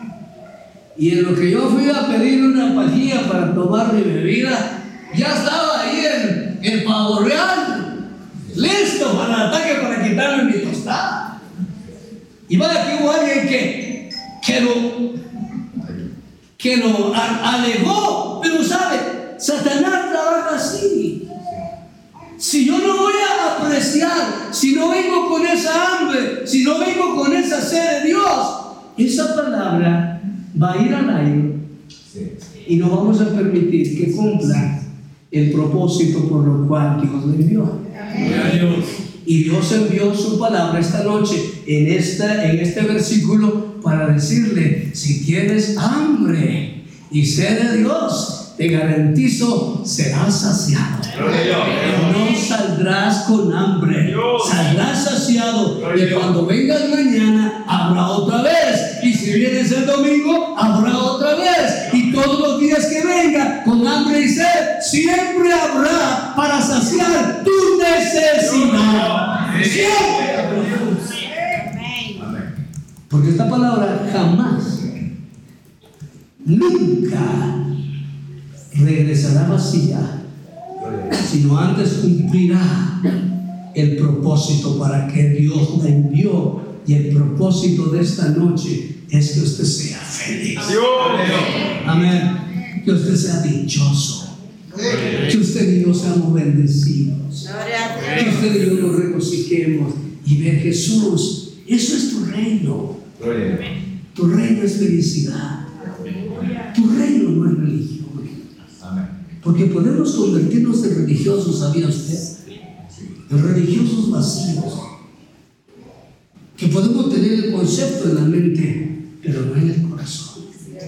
Y en lo que yo fui a pedir una pajilla para tomar mi bebida, ya estaba ahí el, el pavo real, listo para el ataque, para quitarme mi tostada. Y vaya que hubo alguien que, que lo, que lo a- alegó, pero sabe, Satanás trabaja así. Si yo no voy a apreciar, si no vengo con esa hambre, si no vengo con esa sed de Dios, esa palabra va a ir al aire Sí. y no vamos a permitir que cumpla el propósito por lo cual Dios le envió. Y Dios envió su palabra esta noche en, esta, en este versículo para decirle: si tienes hambre y sed de Dios, te garantizo serás saciado. No saldrás con hambre, saldrás saciado. Y cuando vengas mañana habrá otra vez, y si vienes el domingo habrá otra vez, y todos los días que venga con hambre y sed siempre habrá para saciar tu necesidad. Siempre. Amén. Porque esta palabra jamás, nunca regresará vacía, sino antes cumplirá el propósito para que Dios la envió. Y el propósito de esta noche es que usted sea feliz. Amén. Que usted sea dichoso. Que usted y yo seamos bendecidos. Que usted y yo nos regocijemos y ver Jesús. Eso es tu reino. Tu reino es felicidad. Tu reino no es religión. Porque podemos convertirnos en religiosos, ¿sabía usted? En religiosos vacíos. Que podemos tener el concepto en la mente, pero no en el corazón.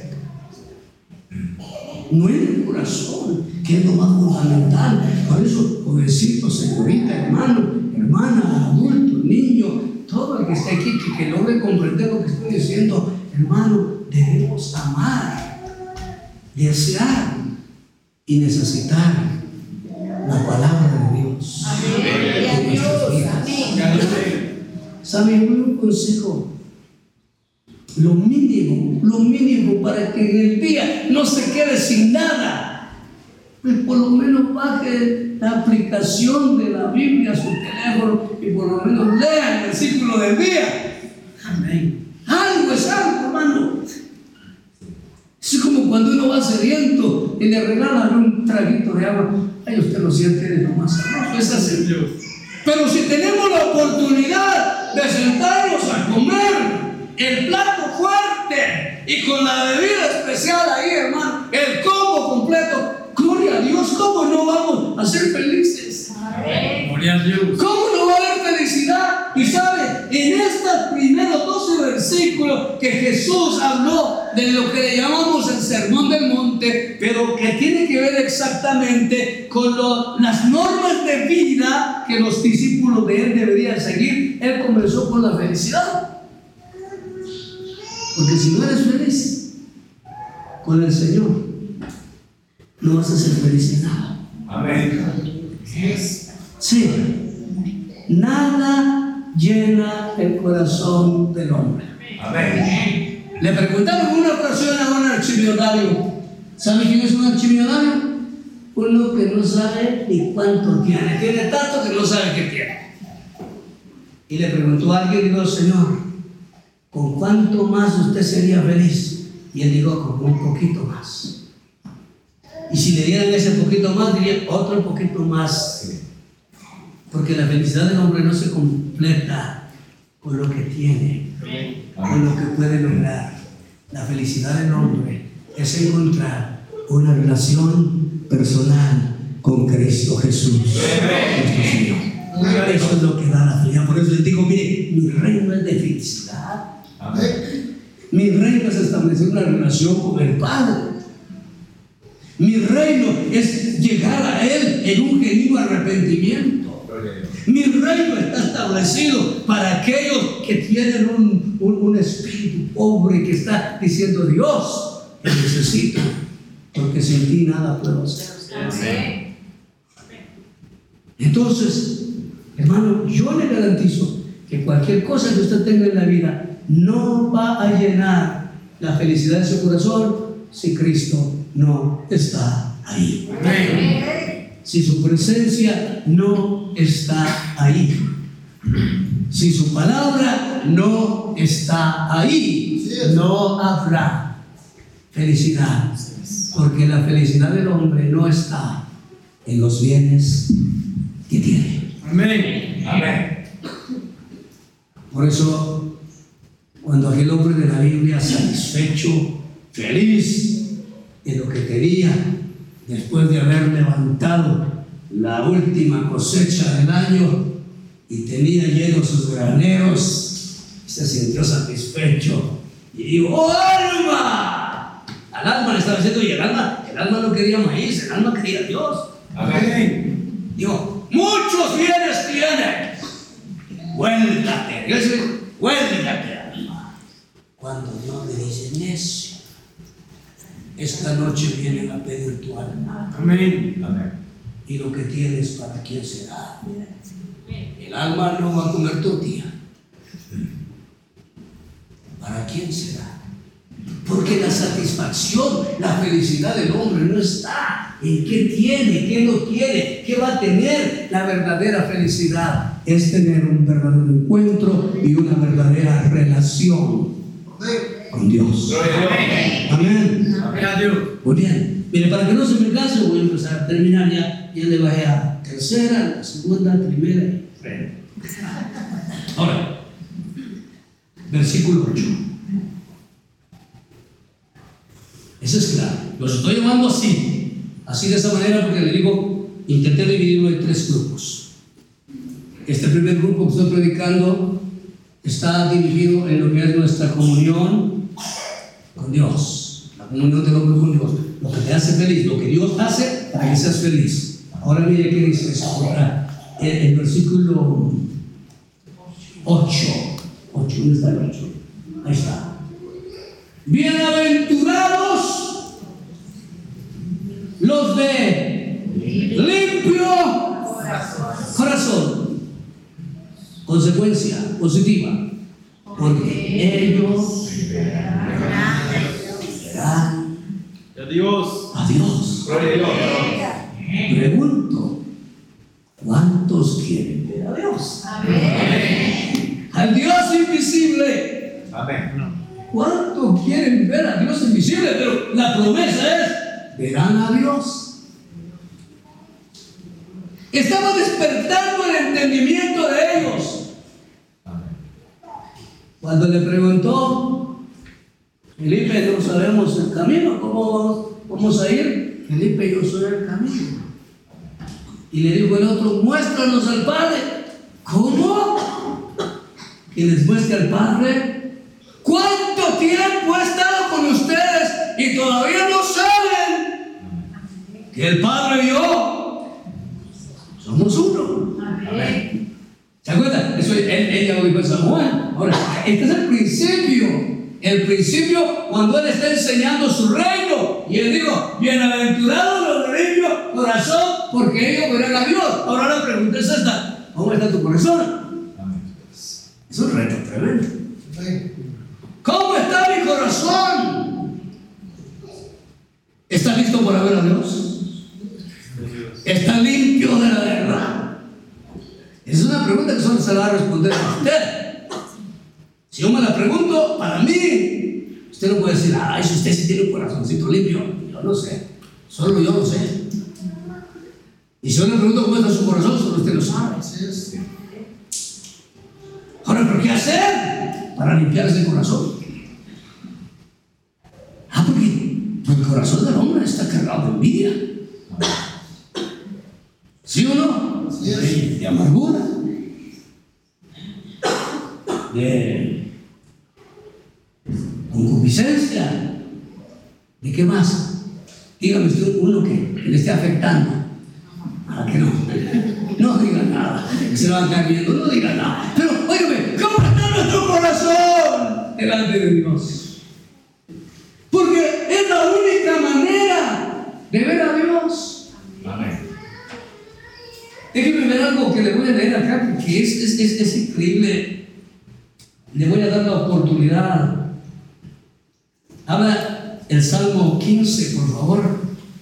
No en el corazón, que es lo más fundamental. Por eso, jovencito, señorita, hermano, hermana, adulto, niño, todo el que esté aquí, que, que logre comprender lo que estoy diciendo, hermano, debemos amar, desear y necesitar la palabra de Dios. En nuestras vidas. ¿Sabe? Un consejo. Lo mínimo, lo mínimo para que en el día no se quede sin nada, pues por lo menos baje la aplicación de la Biblia a su teléfono y por lo menos lea el versículo del día. Amén. Algo es algo, hermano. Es como cuando uno va sediento y le regalan un traguito de agua. Ay, usted lo siente de lo más sabroso, es así. Pero si tenemos la oportunidad de sentarnos a comer el plato fuerte y con la bebida especial ahí, hermano, el combo completo, gloria a Dios, ¿cómo no vamos a ser felices? Amén. Gloria a Dios. ¿Cómo no va a haber felicidad? Y sabe, en estos primeros doce versículos que Jesús habló de lo que le llamamos el Sermón del Monte, pero que tiene que ver exactamente con lo, las normas de vida que los discípulos de Él deberían seguir. Él comenzó con la felicidad. Porque si no eres feliz con el Señor, no vas a ser feliz en nada. Amén. Sí. Nada llena el corazón del hombre. Amén. Le preguntaron en una ocasión a un archimillonario. ¿Sabe quién es un archimillonario? Uno que no sabe ni cuánto tiene. Tiene tanto que no sabe qué tiene. Y le preguntó a alguien y dijo: Señor, ¿con cuánto más usted sería feliz? Y él dijo: con un poquito más. Y si le dieran ese poquito más, diría otro poquito más. Porque la felicidad del hombre no se completa con lo que tiene, con lo que puede lograr. La felicidad del hombre es encontrar una relación personal con Cristo Jesús, nuestro Señor. Eso es lo que da la felicidad. Por eso les digo: mire, mi reino es de felicidad. Amén. Mi reino es establecer una relación con el Padre. Mi reino es llegar a Él en un genuino arrepentimiento. Mi reino está establecido para aquellos que tienen un, un, un espíritu pobre que está diciendo: Dios, te necesito, porque sin ti nada puedo hacer. Amén. Entonces, hermano, yo le garantizo que cualquier cosa que usted tenga en la vida no va a llenar la felicidad de su corazón si Cristo no está ahí. Amén. Si su presencia no está ahí, si su palabra no está ahí, no habrá felicidad, porque la felicidad del hombre no está en los bienes que tiene. Amén. Amén. Por eso, cuando aquel hombre de la Biblia, satisfecho, feliz en lo que quería, después de haber levantado la última cosecha del año y tenía llenos sus graneros, se sintió satisfecho y dijo: ¡oh, alma! Al alma le estaba diciendo, y el alma, el alma no quería maíz, el alma quería a Dios. Amén. Dijo: muchos bienes tienes, vuéltate, vuéltate, alma. Cuando Dios le dice: necio, esta noche vienen a pedir tu alma. Amén. Amén. Y lo que tienes, ¿para quién será? El alma no va a comer tortilla. ¿Para quién será? Porque la satisfacción, la felicidad del hombre no está en qué tiene, qué no tiene, qué va a tener. La verdadera felicidad es tener un verdadero encuentro y una verdadera relación con Dios. Amén. Amén. Amén a Dios. Muy bien. Mire, para que no se me canse, voy a empezar a terminar ya. Ya le bajé a tercera, la segunda, primera y Ahora, versículo ocho. Eso es claro. Los estoy llamando así, así de esa manera, porque le digo, intenté dividirlo en tres grupos. Este primer grupo que estoy predicando está dirigido en lo que es nuestra comunión con Dios, la comunión del hombre con Dios, lo que te hace feliz, lo que Dios hace para que seas feliz. Ahora mire qué dice eso. Ahora, el, el versículo ocho. ocho, ¿dónde está el ocho? Ahí está. Bienaventurados los de limpio corazón. Consecuencia positiva, porque ellos verán a Dios. a Dios. Pregunto, ¿cuántos quieren ver a Dios? Amén. Al Dios invisible. Amén. ¿Cuántos quieren ver a Dios invisible? Pero la promesa es, verán a Dios. Estaba despertando el entendimiento de ellos. Cuando le preguntó, Felipe, no sabemos el camino, ¿cómo vamos, vamos a ir? Felipe, yo soy el camino. Y le dijo el otro, muéstranos al Padre. ¿Cómo? Que les muestre al Padre. ¿Cuánto tiempo he estado con ustedes y todavía no saben que el Padre vio? Somos uno. Amén. ¿Se acuerdan? Eso él, él ya lo dijo en San Juan. Ahora, este es el principio. El principio cuando Él está enseñando su reino. Y Él dijo, bienaventurados los de limpio corazón, porque ellos verán a Dios. Ahora la pregunta es esta: ¿cómo está tu corazón? Es un reto tremendo. ¿Cómo está mi corazón? ¿Está listo para ver a Dios? ¿Está limpio de la verdad? Es una pregunta que solo se la va a responder a usted. Si yo me la pregunto, para mí, usted no puede decir, ay, si usted sí tiene un corazoncito limpio. Yo no sé, solo yo lo sé. Y si yo le pregunto cómo está su corazón, solo usted lo sabe. Ahora, ¿pero qué hacer para limpiar ese corazón? Ah, porque, porque el corazón del hombre está cargado de envidia. ¿Sí o no? Sí, de, de amargura, de concupiscencia, ¿de qué más? Dígame usted uno que, que le esté afectando. ¿Para que no? No diga nada, que se van cayendo, no diga nada. Pero, óigame, ¿cómo está nuestro corazón delante de Dios? Porque es la única manera de ver a Dios. Amén. Déjenme ver algo que le voy a leer acá, porque es, es, es, es increíble. Le voy a dar la oportunidad. Habla el Salmo quince, por favor.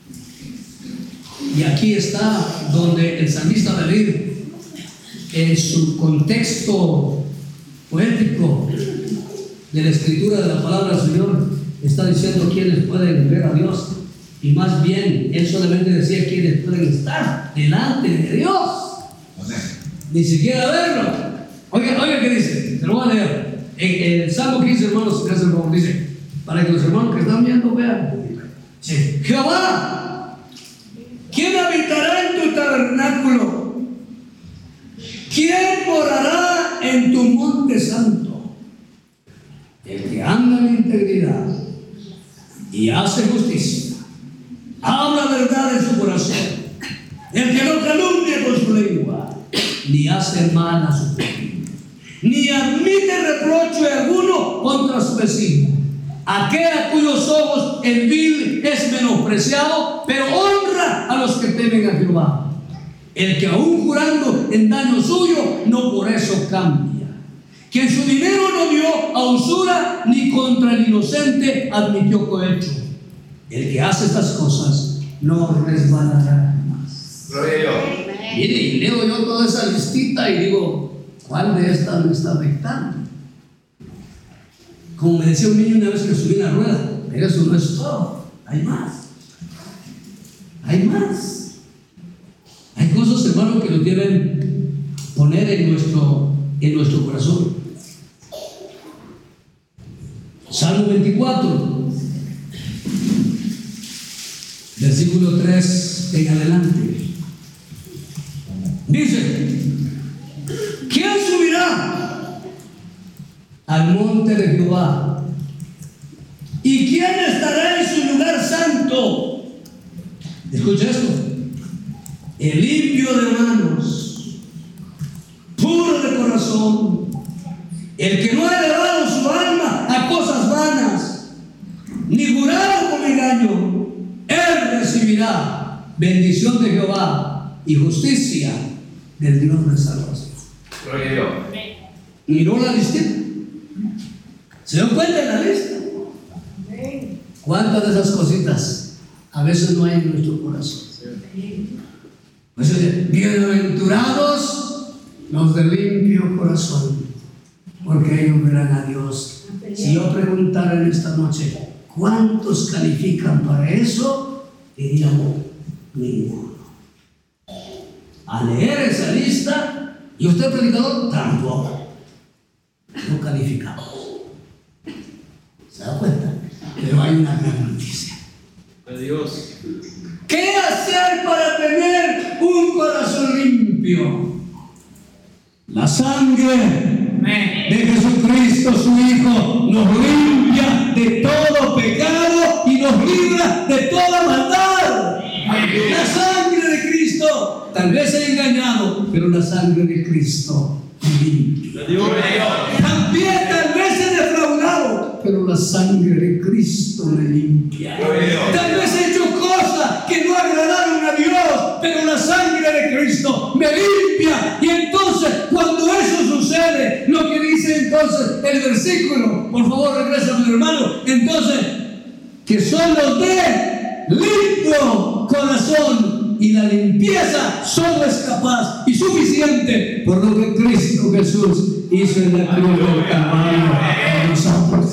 Y aquí está donde el salmista David, en su contexto poético de la escritura de la palabra del Señor, está diciendo quiénes pueden ver a Dios. Y más bien, él solamente decía quiénes pueden estar delante de Dios. Amén. Ni siquiera verlo. Oiga, oiga qué dice, se lo voy a leer. En el Salmo quince, hermanos, si me hacen el favor, dice, para que los hermanos que están viendo vean. Dice, Jehová, ¿quién habitará en tu tabernáculo? ¿Quién morará en tu monte santo? El que anda en integridad y hace justicia, habla verdad en su corazón, el que no calumnia con su lengua, ni hace mal a su vecino, ni admite reproche alguno contra su vecino. Aquel a cuyos ojos el vil es menospreciado, pero honra a los que temen a Jehová. El que aún jurando en daño suyo, no por eso cambia. Que en su dinero no dio a usura, ni contra el inocente admitió cohecho. El que hace estas cosas no resbalará más. Mire, y leo yo toda esa listita y digo, ¿cuál de estas me está afectando? Como me decía un niño una vez que subí una rueda, pero eso no es todo, hay más. Hay más. Hay cosas, hermano, que lo tienen poner en nuestro, en nuestro corazón. Salmo veinticuatro, versículo tres en adelante. Dice: ¿quién subirá al monte de Jehová? ¿Y quién estará en su lugar santo? Escucha esto: el limpio de manos, puro de corazón, el que no ha elevado su alma a cosas vanas, ni jurado con engaño. Él recibirá bendición de Jehová y justicia del Dios de salvación. Gloria a Dios. ¿Miró la lista? ¿Se dio cuenta de la lista? ¿Cuántas de esas cositas a veces no hay en nuestro corazón? Pues dice: bienaventurados los de limpio corazón, porque ellos verán a Dios. Si yo preguntara en esta noche, ¿cuántos califican para eso? Diríamos: ninguno. Al leer esa lista, y usted, predicador, tampoco. No calificamos. ¿Se da cuenta? Pero hay una gran noticia. Dios. ¿Qué hacer para tener un corazón limpio? La sangre de Jesucristo, su Hijo, nos limpia de todo pecado y nos libra de toda maldad. La sangre de Cristo, tal vez he engañado, pero la sangre de Cristo limpia. También tal vez he defraudado, pero la sangre de Cristo me limpia. Tal vez he hecho cosas que no agradaron a Dios, pero la sangre de Cristo me limpia. Y entonces, cuando eso sucede, lo que dice entonces el versículo, por favor regresa mi hermano, entonces, que son los de limpio corazón, y la limpieza solo es capaz y suficiente por lo que Cristo Jesús hizo en la cruz del Calvario por nosotros.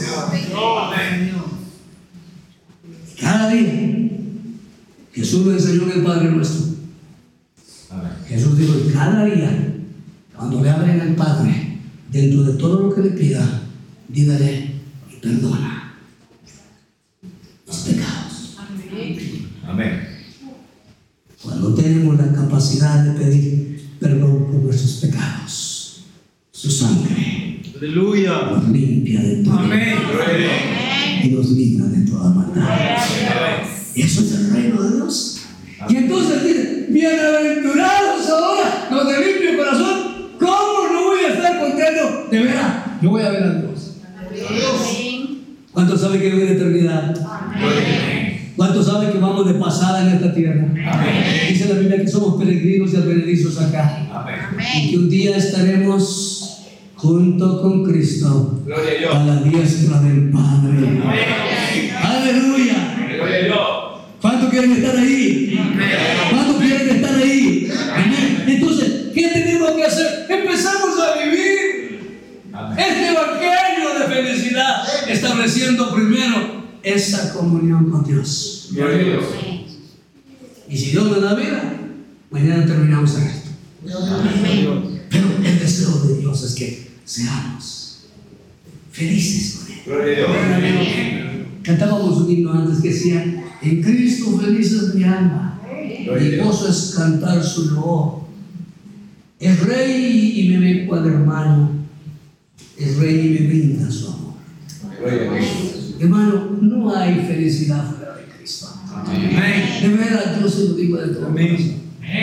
Cada día Jesús lo enseñó en el Padre Nuestro. Jesús dijo: cada día, cuando le abren al Padre, dentro de todo lo que le pida, dígale: y perdona los pecados. Amén. Cuando tenemos la capacidad de pedir perdón por nuestros pecados, su sangre Aleluya. nos limpia de todo. Amén. Y nos libra de toda maldad. Eso es el reino de Dios. Y entonces dice: bienaventurados ahora los de limpio corazón. ¿Cómo no voy a estar contento? De veras, yo voy a ver a Dios. ¿Cuántos saben que vive en eternidad? ¿Cuántos saben que vamos de pasada en esta tierra? Amén. Dice la Biblia que somos peregrinos y advenedizos acá. Amén. Y que un día estaremos junto con Cristo a la diestra del Padre. Amén. Aleluya. Aleluya. ¿Cuántos quieren estar ahí? ¿Cuántos quieren estar ahí? Amén. Entonces, ¿qué tenemos que hacer? Empezamos a vivir este evangelio de felicidad, estableciendo primero esa comunión con Dios. Dios. Y si Dios nos da vida, mañana terminamos en esto. Pero el deseo de Dios es que seamos felices con Él. Cantábamos un himno antes que decía: en Cristo feliz es mi alma, mi gozo es cantar su loor. Es rey y me ve cual hermano, es rey y me brinda su amor. Hermano, no hay felicidad fuera de Cristo. Amén. De verdad, yo se lo digo de todo corazón.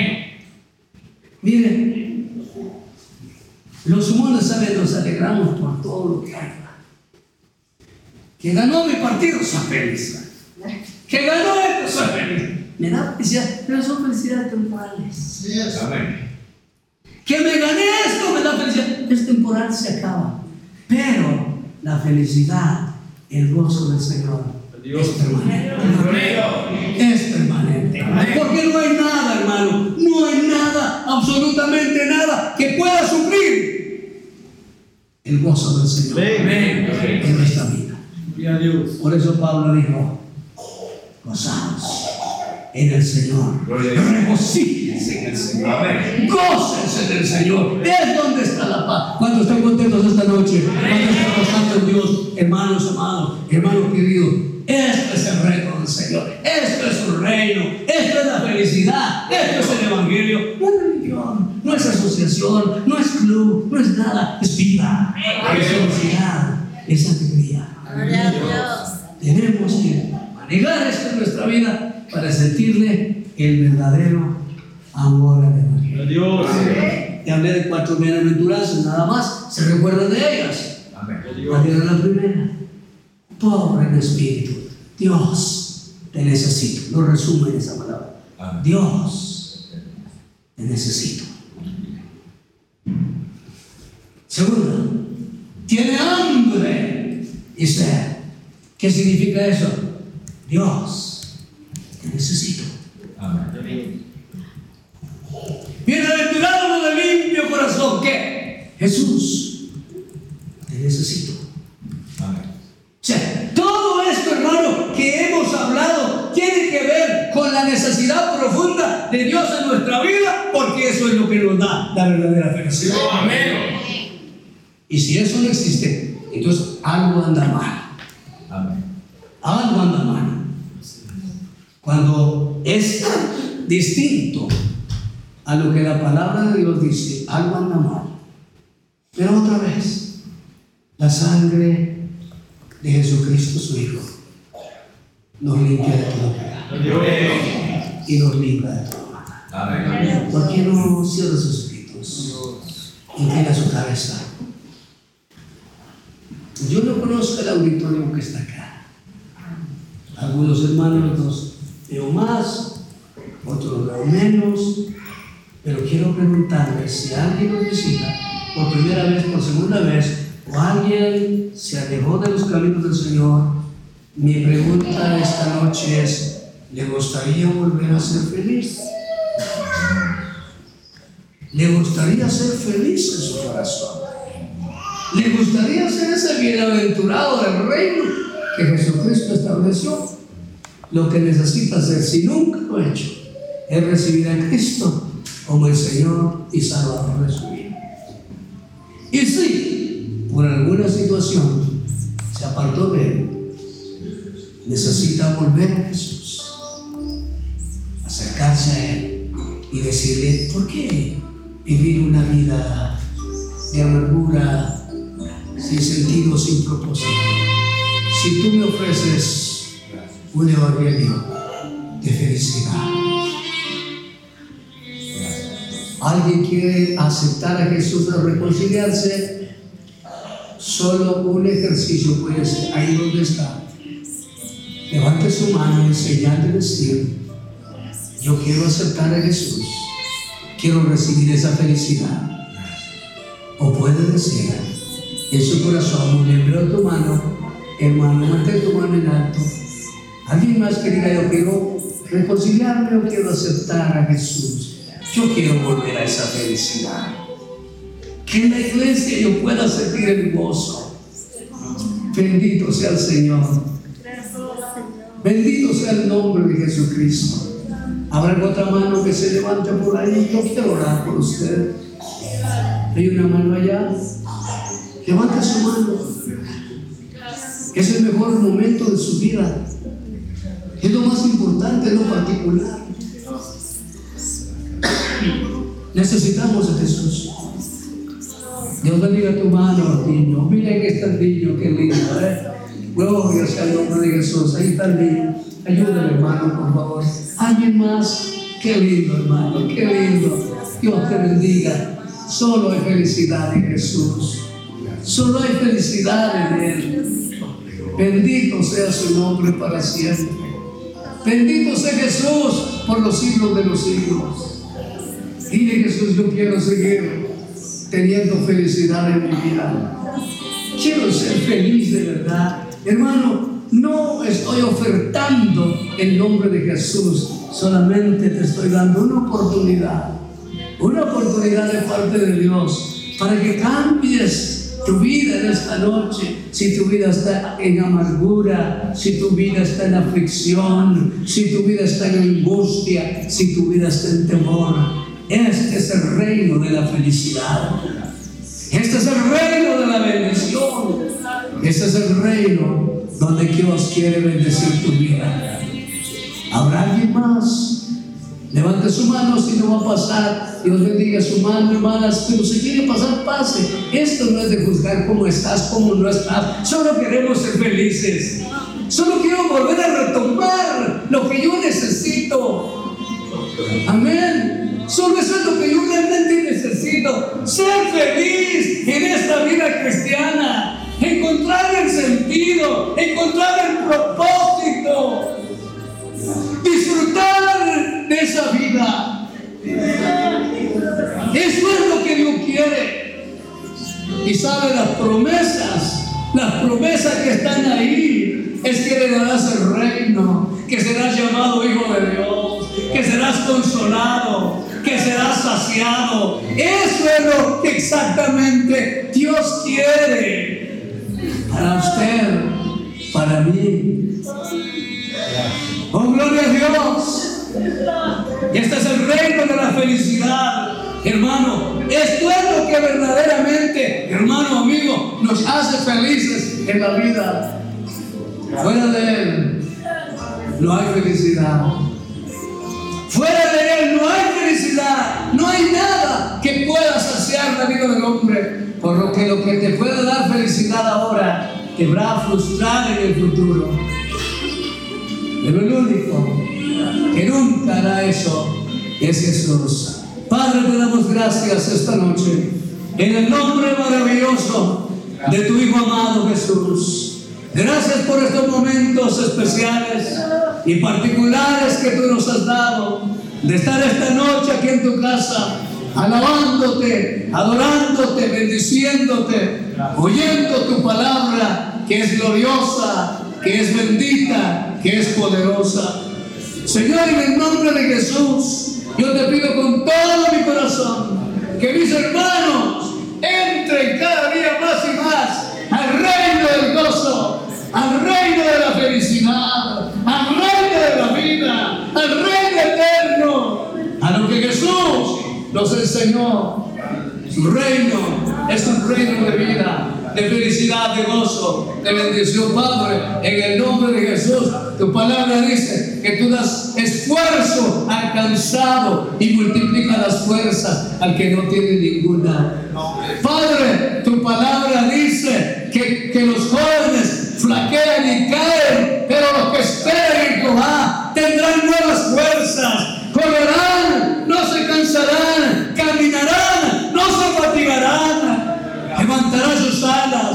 Miren, los humanos saben, nos alegramos por todo lo que hay. Que ganó mi partido, soy feliz. Que ganó esto, soy feliz. Me da felicidad, pero son felicidades temporales. Amén. Que me gané esto, me da felicidad. Es temporal, se acaba. Pero la felicidad, el gozo del Señor, Dios, es permanente. Es permanente. Porque no hay nada, hermano, no hay nada, absolutamente nada que pueda suplir el gozo del Señor en nuestra vida. Por eso Pablo dijo: gozaos en el Señor. Regocíjense en el Señor. Gócense en el Señor. Es donde está la paz. ¿Cuántos están contentos esta noche? ¿Cuántos están gozando en Dios? Hermanos amados, hermanos queridos, esto es el reino del Señor. Esto es su reino. Esto es la felicidad. Esto es el Evangelio. No es religión, no es asociación, no es club, no es nada. Es vida, es felicidad, es alegría. Tenemos que manejar esto en nuestra vida para sentirle el verdadero amor al Evangelio. Dios. Te hablé de cuatro bienaventuranzas, nada más. ¿Se recuerdan de ellas? ¿Cuál era la primera? Pobre en espíritu. Dios, te necesito. Lo resume en esa palabra. Amén. Dios, te necesito. Segunda, tiene hambre y sed. ¿Qué significa eso? Dios, te necesito. Amén. Bienaventurado de limpio corazón. ¿Qué? Jesús, te necesito. Amén. O sea, todo esto, hermano, que hemos hablado tiene que ver con la necesidad profunda de Dios en nuestra vida, porque eso es lo que nos da la verdadera felicidad. Amén. Y si eso no existe, entonces algo anda mal. Amén. Algo anda mal. Cuando es distinto a lo que la palabra de Dios dice, algo anda mal. Pero otra vez, la sangre de Jesucristo su Hijo nos limpia de todo pecado y nos libra de todo mal. Amén. ¿Por qué no cierra sus ojitos? Inclina su cabeza. Yo no conozco el auditorio que está acá. Algunos hermanos los veo más, otros veo menos, pero quiero preguntarles si alguien nos visita por primera vez, por segunda vez, o alguien se alejó de los caminos del Señor. Mi pregunta esta noche es: ¿le gustaría volver a ser feliz? ¿Le gustaría ser feliz en su corazón? ¿Le gustaría ser ese bienaventurado del reino que Jesucristo estableció? Lo que necesita hacer, si nunca lo ha hecho, es recibir a Cristo como el Señor y Salvador de su vida. Y si por alguna situación se apartó de Él, necesita volver a Jesús, acercarse a Él y decirle: ¿por qué vivir una vida de amargura, sin sentido, sin propósito? Si tú me ofreces un evangelio de felicidad. ¿Alguien quiere aceptar a Jesús a reconciliarse? Solo un ejercicio puede ser. Ahí donde está, levante su mano en señal de decir: yo quiero aceptar a Jesús, quiero recibir esa felicidad. O puede decir en su corazón: levantó tu mano, hermano, mantén tu mano en alto. Alguien más que diga: yo quiero reconciliarme, yo quiero aceptar a Jesús, yo quiero volver a esa felicidad. Que en la iglesia yo pueda sentir el gozo. Bendito sea el Señor. Bendito sea el nombre de Jesucristo. Habrá otra mano que se levante por ahí. Yo quiero orar por usted. Hay una mano allá. Levanta su mano. Es el mejor momento de su vida. Es lo más importante, es lo particular. Necesitamos a Jesús. Dios bendiga tu mano, niño. Miren que está el niño, qué lindo, ¿eh? Gloria sea el nombre de Jesús. Ahí está el niño. Ayúdame, hermano, por favor. Alguien más. Qué lindo, hermano, qué lindo. Dios te bendiga. Solo hay felicidad en Jesús. Solo hay felicidad en Él. Bendito sea su nombre para siempre. Bendito sea Jesús por los siglos de los siglos. Dile: Jesús, yo quiero seguir teniendo felicidad en mi vida. Quiero ser feliz de verdad. Hermano, no estoy ofertando el nombre de Jesús. Solamente te estoy dando una oportunidad. Una oportunidad de parte de Dios para que cambies tu vida en esta noche, si tu vida está en amargura, si tu vida está en aflicción, si tu vida está en angustia, si tu vida está en temor, este es el reino de la felicidad. Este es el reino de la bendición. Este es el reino donde Dios quiere bendecir tu vida. ¿Habrá alguien más? Levante su mano si no va a pasar. Dios bendiga su mano, hermanas. Pero si quiere pasar, pase. Esto no es de juzgar cómo estás, cómo no estás. Solo queremos ser felices. Solo quiero volver a retomar lo que yo necesito. Amén. Solo eso es lo que yo realmente necesito. Ser feliz en esta vida cristiana. Encontrar el sentido. Encontrar el propósito. Disfrutar de esa vida. Eso es lo que Dios quiere. Y sabe, las promesas, las promesas que están ahí, es que le darás el reino, que serás llamado hijo de Dios, que serás consolado, que serás saciado. Eso es lo que exactamente Dios quiere para usted, para mí. ¡Oh, gloria a Dios! Y este es el reino de la felicidad, hermano. Esto es lo que verdaderamente, hermano, amigo, nos hace felices en la vida. Fuera de Él no hay felicidad. Fuera de Él no hay felicidad. No hay nada que pueda saciar la vida del hombre. Por lo que lo que te puede dar felicidad ahora te va a frustrar en el futuro. Pero el único que nunca hará eso es Jesús. Padre, te damos gracias esta noche en el nombre maravilloso de tu Hijo amado Jesús. Gracias por estos momentos especiales y particulares que tú nos has dado, de estar esta noche aquí en tu casa, alabándote, adorándote, bendiciéndote, oyendo tu palabra que es gloriosa, que es bendita, que es poderosa. Señor, en el nombre de Jesús, yo te pido con todo mi corazón que mis hermanos entren cada día más y más al reino del gozo, al reino de la felicidad, al reino de la vida, al reino eterno, a lo que Jesús nos enseñó. Su reino es un reino de vida, de felicidad, de gozo, de bendición. Padre, en el nombre de Jesús, tu palabra dice que tú das esfuerzo al cansado y multiplica las fuerzas al que no tiene ninguna. Padre, tu palabra dice que, que los jóvenes flaquean y caen, pero los que esperan en Jehová tendrán nuevas fuerzas, correrán, no se cansarán, caminarán, no se fatigarán, levantarán sus alas.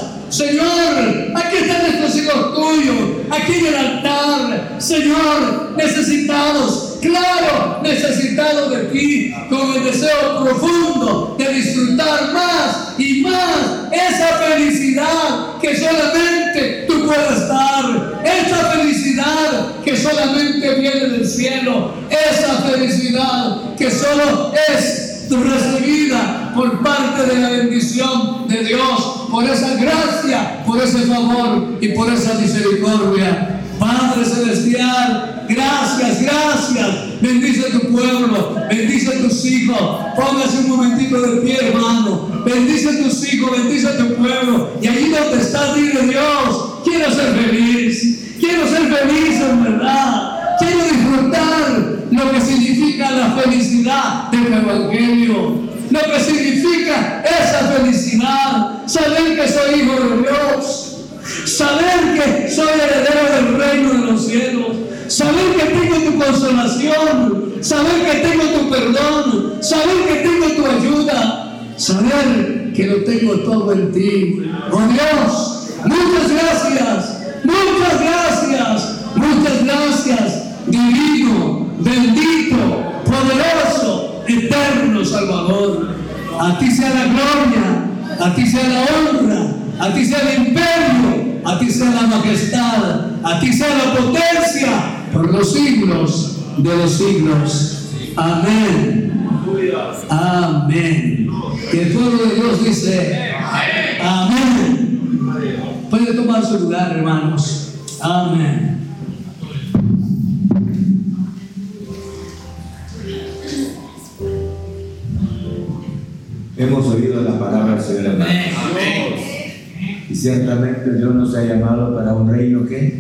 Señor, aquí están estos hijos tuyos, aquí en el altar, Señor, necesitados, claro, necesitados de ti, con el deseo profundo de disfrutar más y más esa felicidad que solamente tú puedes dar, esa felicidad que solamente viene del cielo, esa felicidad que solo es recibida por parte de la bendición de Dios, por esa gracia, por ese favor y por esa misericordia. Padre Celestial, gracias, gracias. Bendice tu pueblo, bendice tus hijos. Póngase un momentito de pie, hermano. Bendice tus hijos, bendice tu pueblo. Y allí donde estás, dile: Dios, quiero ser feliz. Quiero ser feliz en verdad. Quiero disfrutar lo que significa la felicidad del Evangelio, lo que significa esa felicidad, saber que soy hijo de Dios, saber que soy heredero del reino de los cielos, saber que tengo tu consolación, saber que tengo tu perdón, saber que tengo tu ayuda, saber que lo tengo todo en ti. Oh Dios, muchas gracias, muchas gracias, muchas gracias, divino, bendito, poderoso, eterno Salvador. A ti sea la gloria, a ti sea la honra, a ti sea el imperio, a ti sea la majestad, a ti sea la potencia por los siglos de los siglos. Amén. Amén. Y el pueblo de Dios dice: Amén. Puede tomar su lugar, hermanos. Amén. Hemos oído la palabra del Señor, hermano. Y ciertamente Dios nos ha llamado para un reino ¿qué?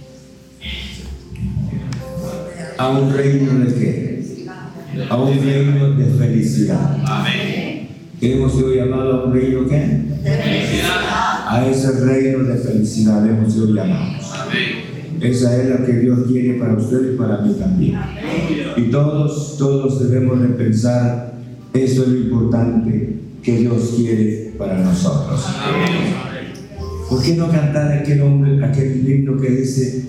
A un reino de qué? A un reino de felicidad. Amén. Hemos sido llamados a un reino ¿qué? De felicidad. A ese reino de felicidad hemos sido llamados. Amén. Esa es la que Dios quiere para usted y para mí también. Y todos, todos debemos de pensar, eso es lo importante que Dios quiere para nosotros. ¿Por qué no cantar aquel hombre, aquel himno que dice,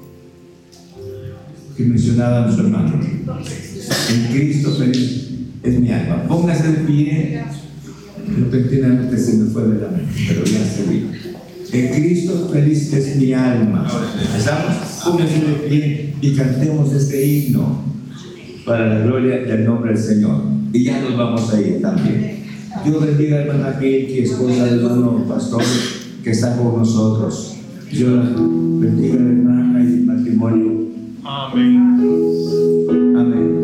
que mencionaba nuestro hermano? En Cristo feliz es mi alma. Póngase de pie. Repentinamente se me fue de la mente, pero ya se vio. En Cristo feliz es mi alma. ¿Estamos? Póngase de pie y cantemos este himno para la gloria del nombre del Señor. Y ya nos vamos a ir también. Dios bendiga a hermana Mil, que es esposa del hermano pastor que está con nosotros. Dios bendiga a la hermana y el matrimonio. Amén. Amén.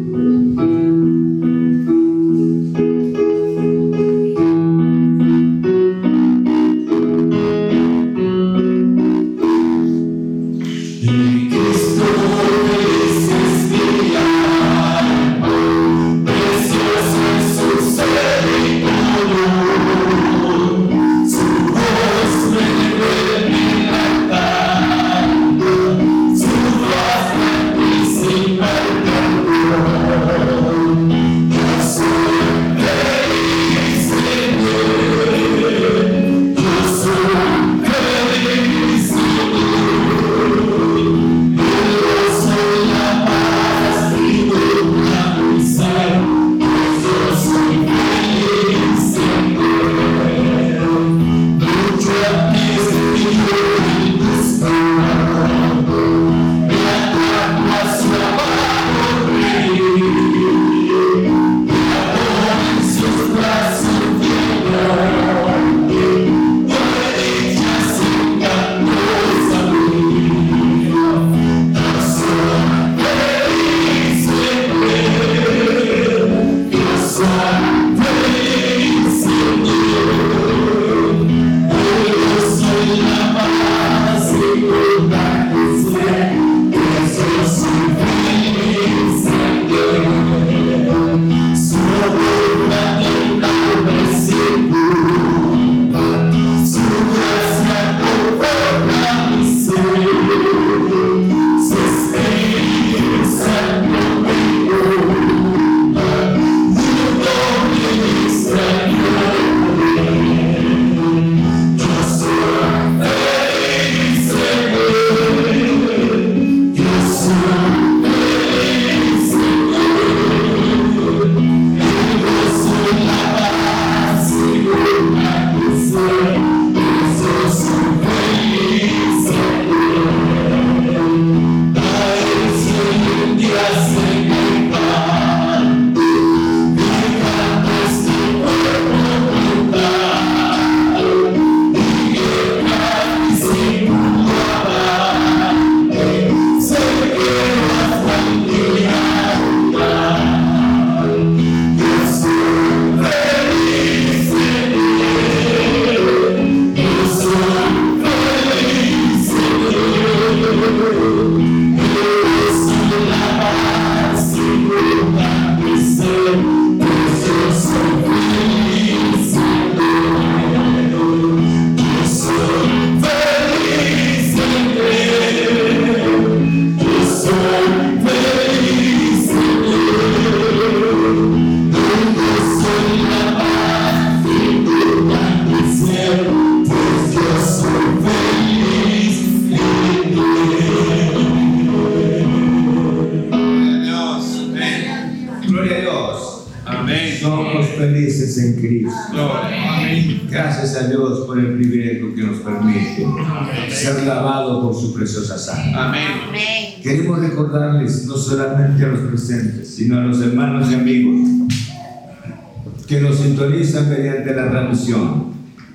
Gracias a Dios por el privilegio que nos permite ser lavado por su preciosa sangre. Amén. Queremos recordarles no solamente a los presentes, sino a los hermanos y amigos que nos sintonizan mediante la transmisión,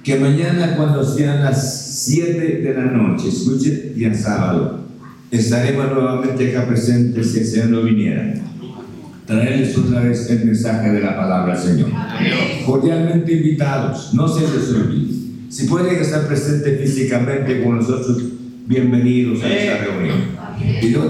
que mañana cuando sean las siete de la noche, escuchen, día sábado, estaremos nuevamente acá presentes si el Señor no viniera. Traerles otra vez el mensaje de la palabra del Señor. Cordialmente invitados, no se les olvide. Si pueden estar presentes físicamente con nosotros, bienvenidos a esta reunión. Y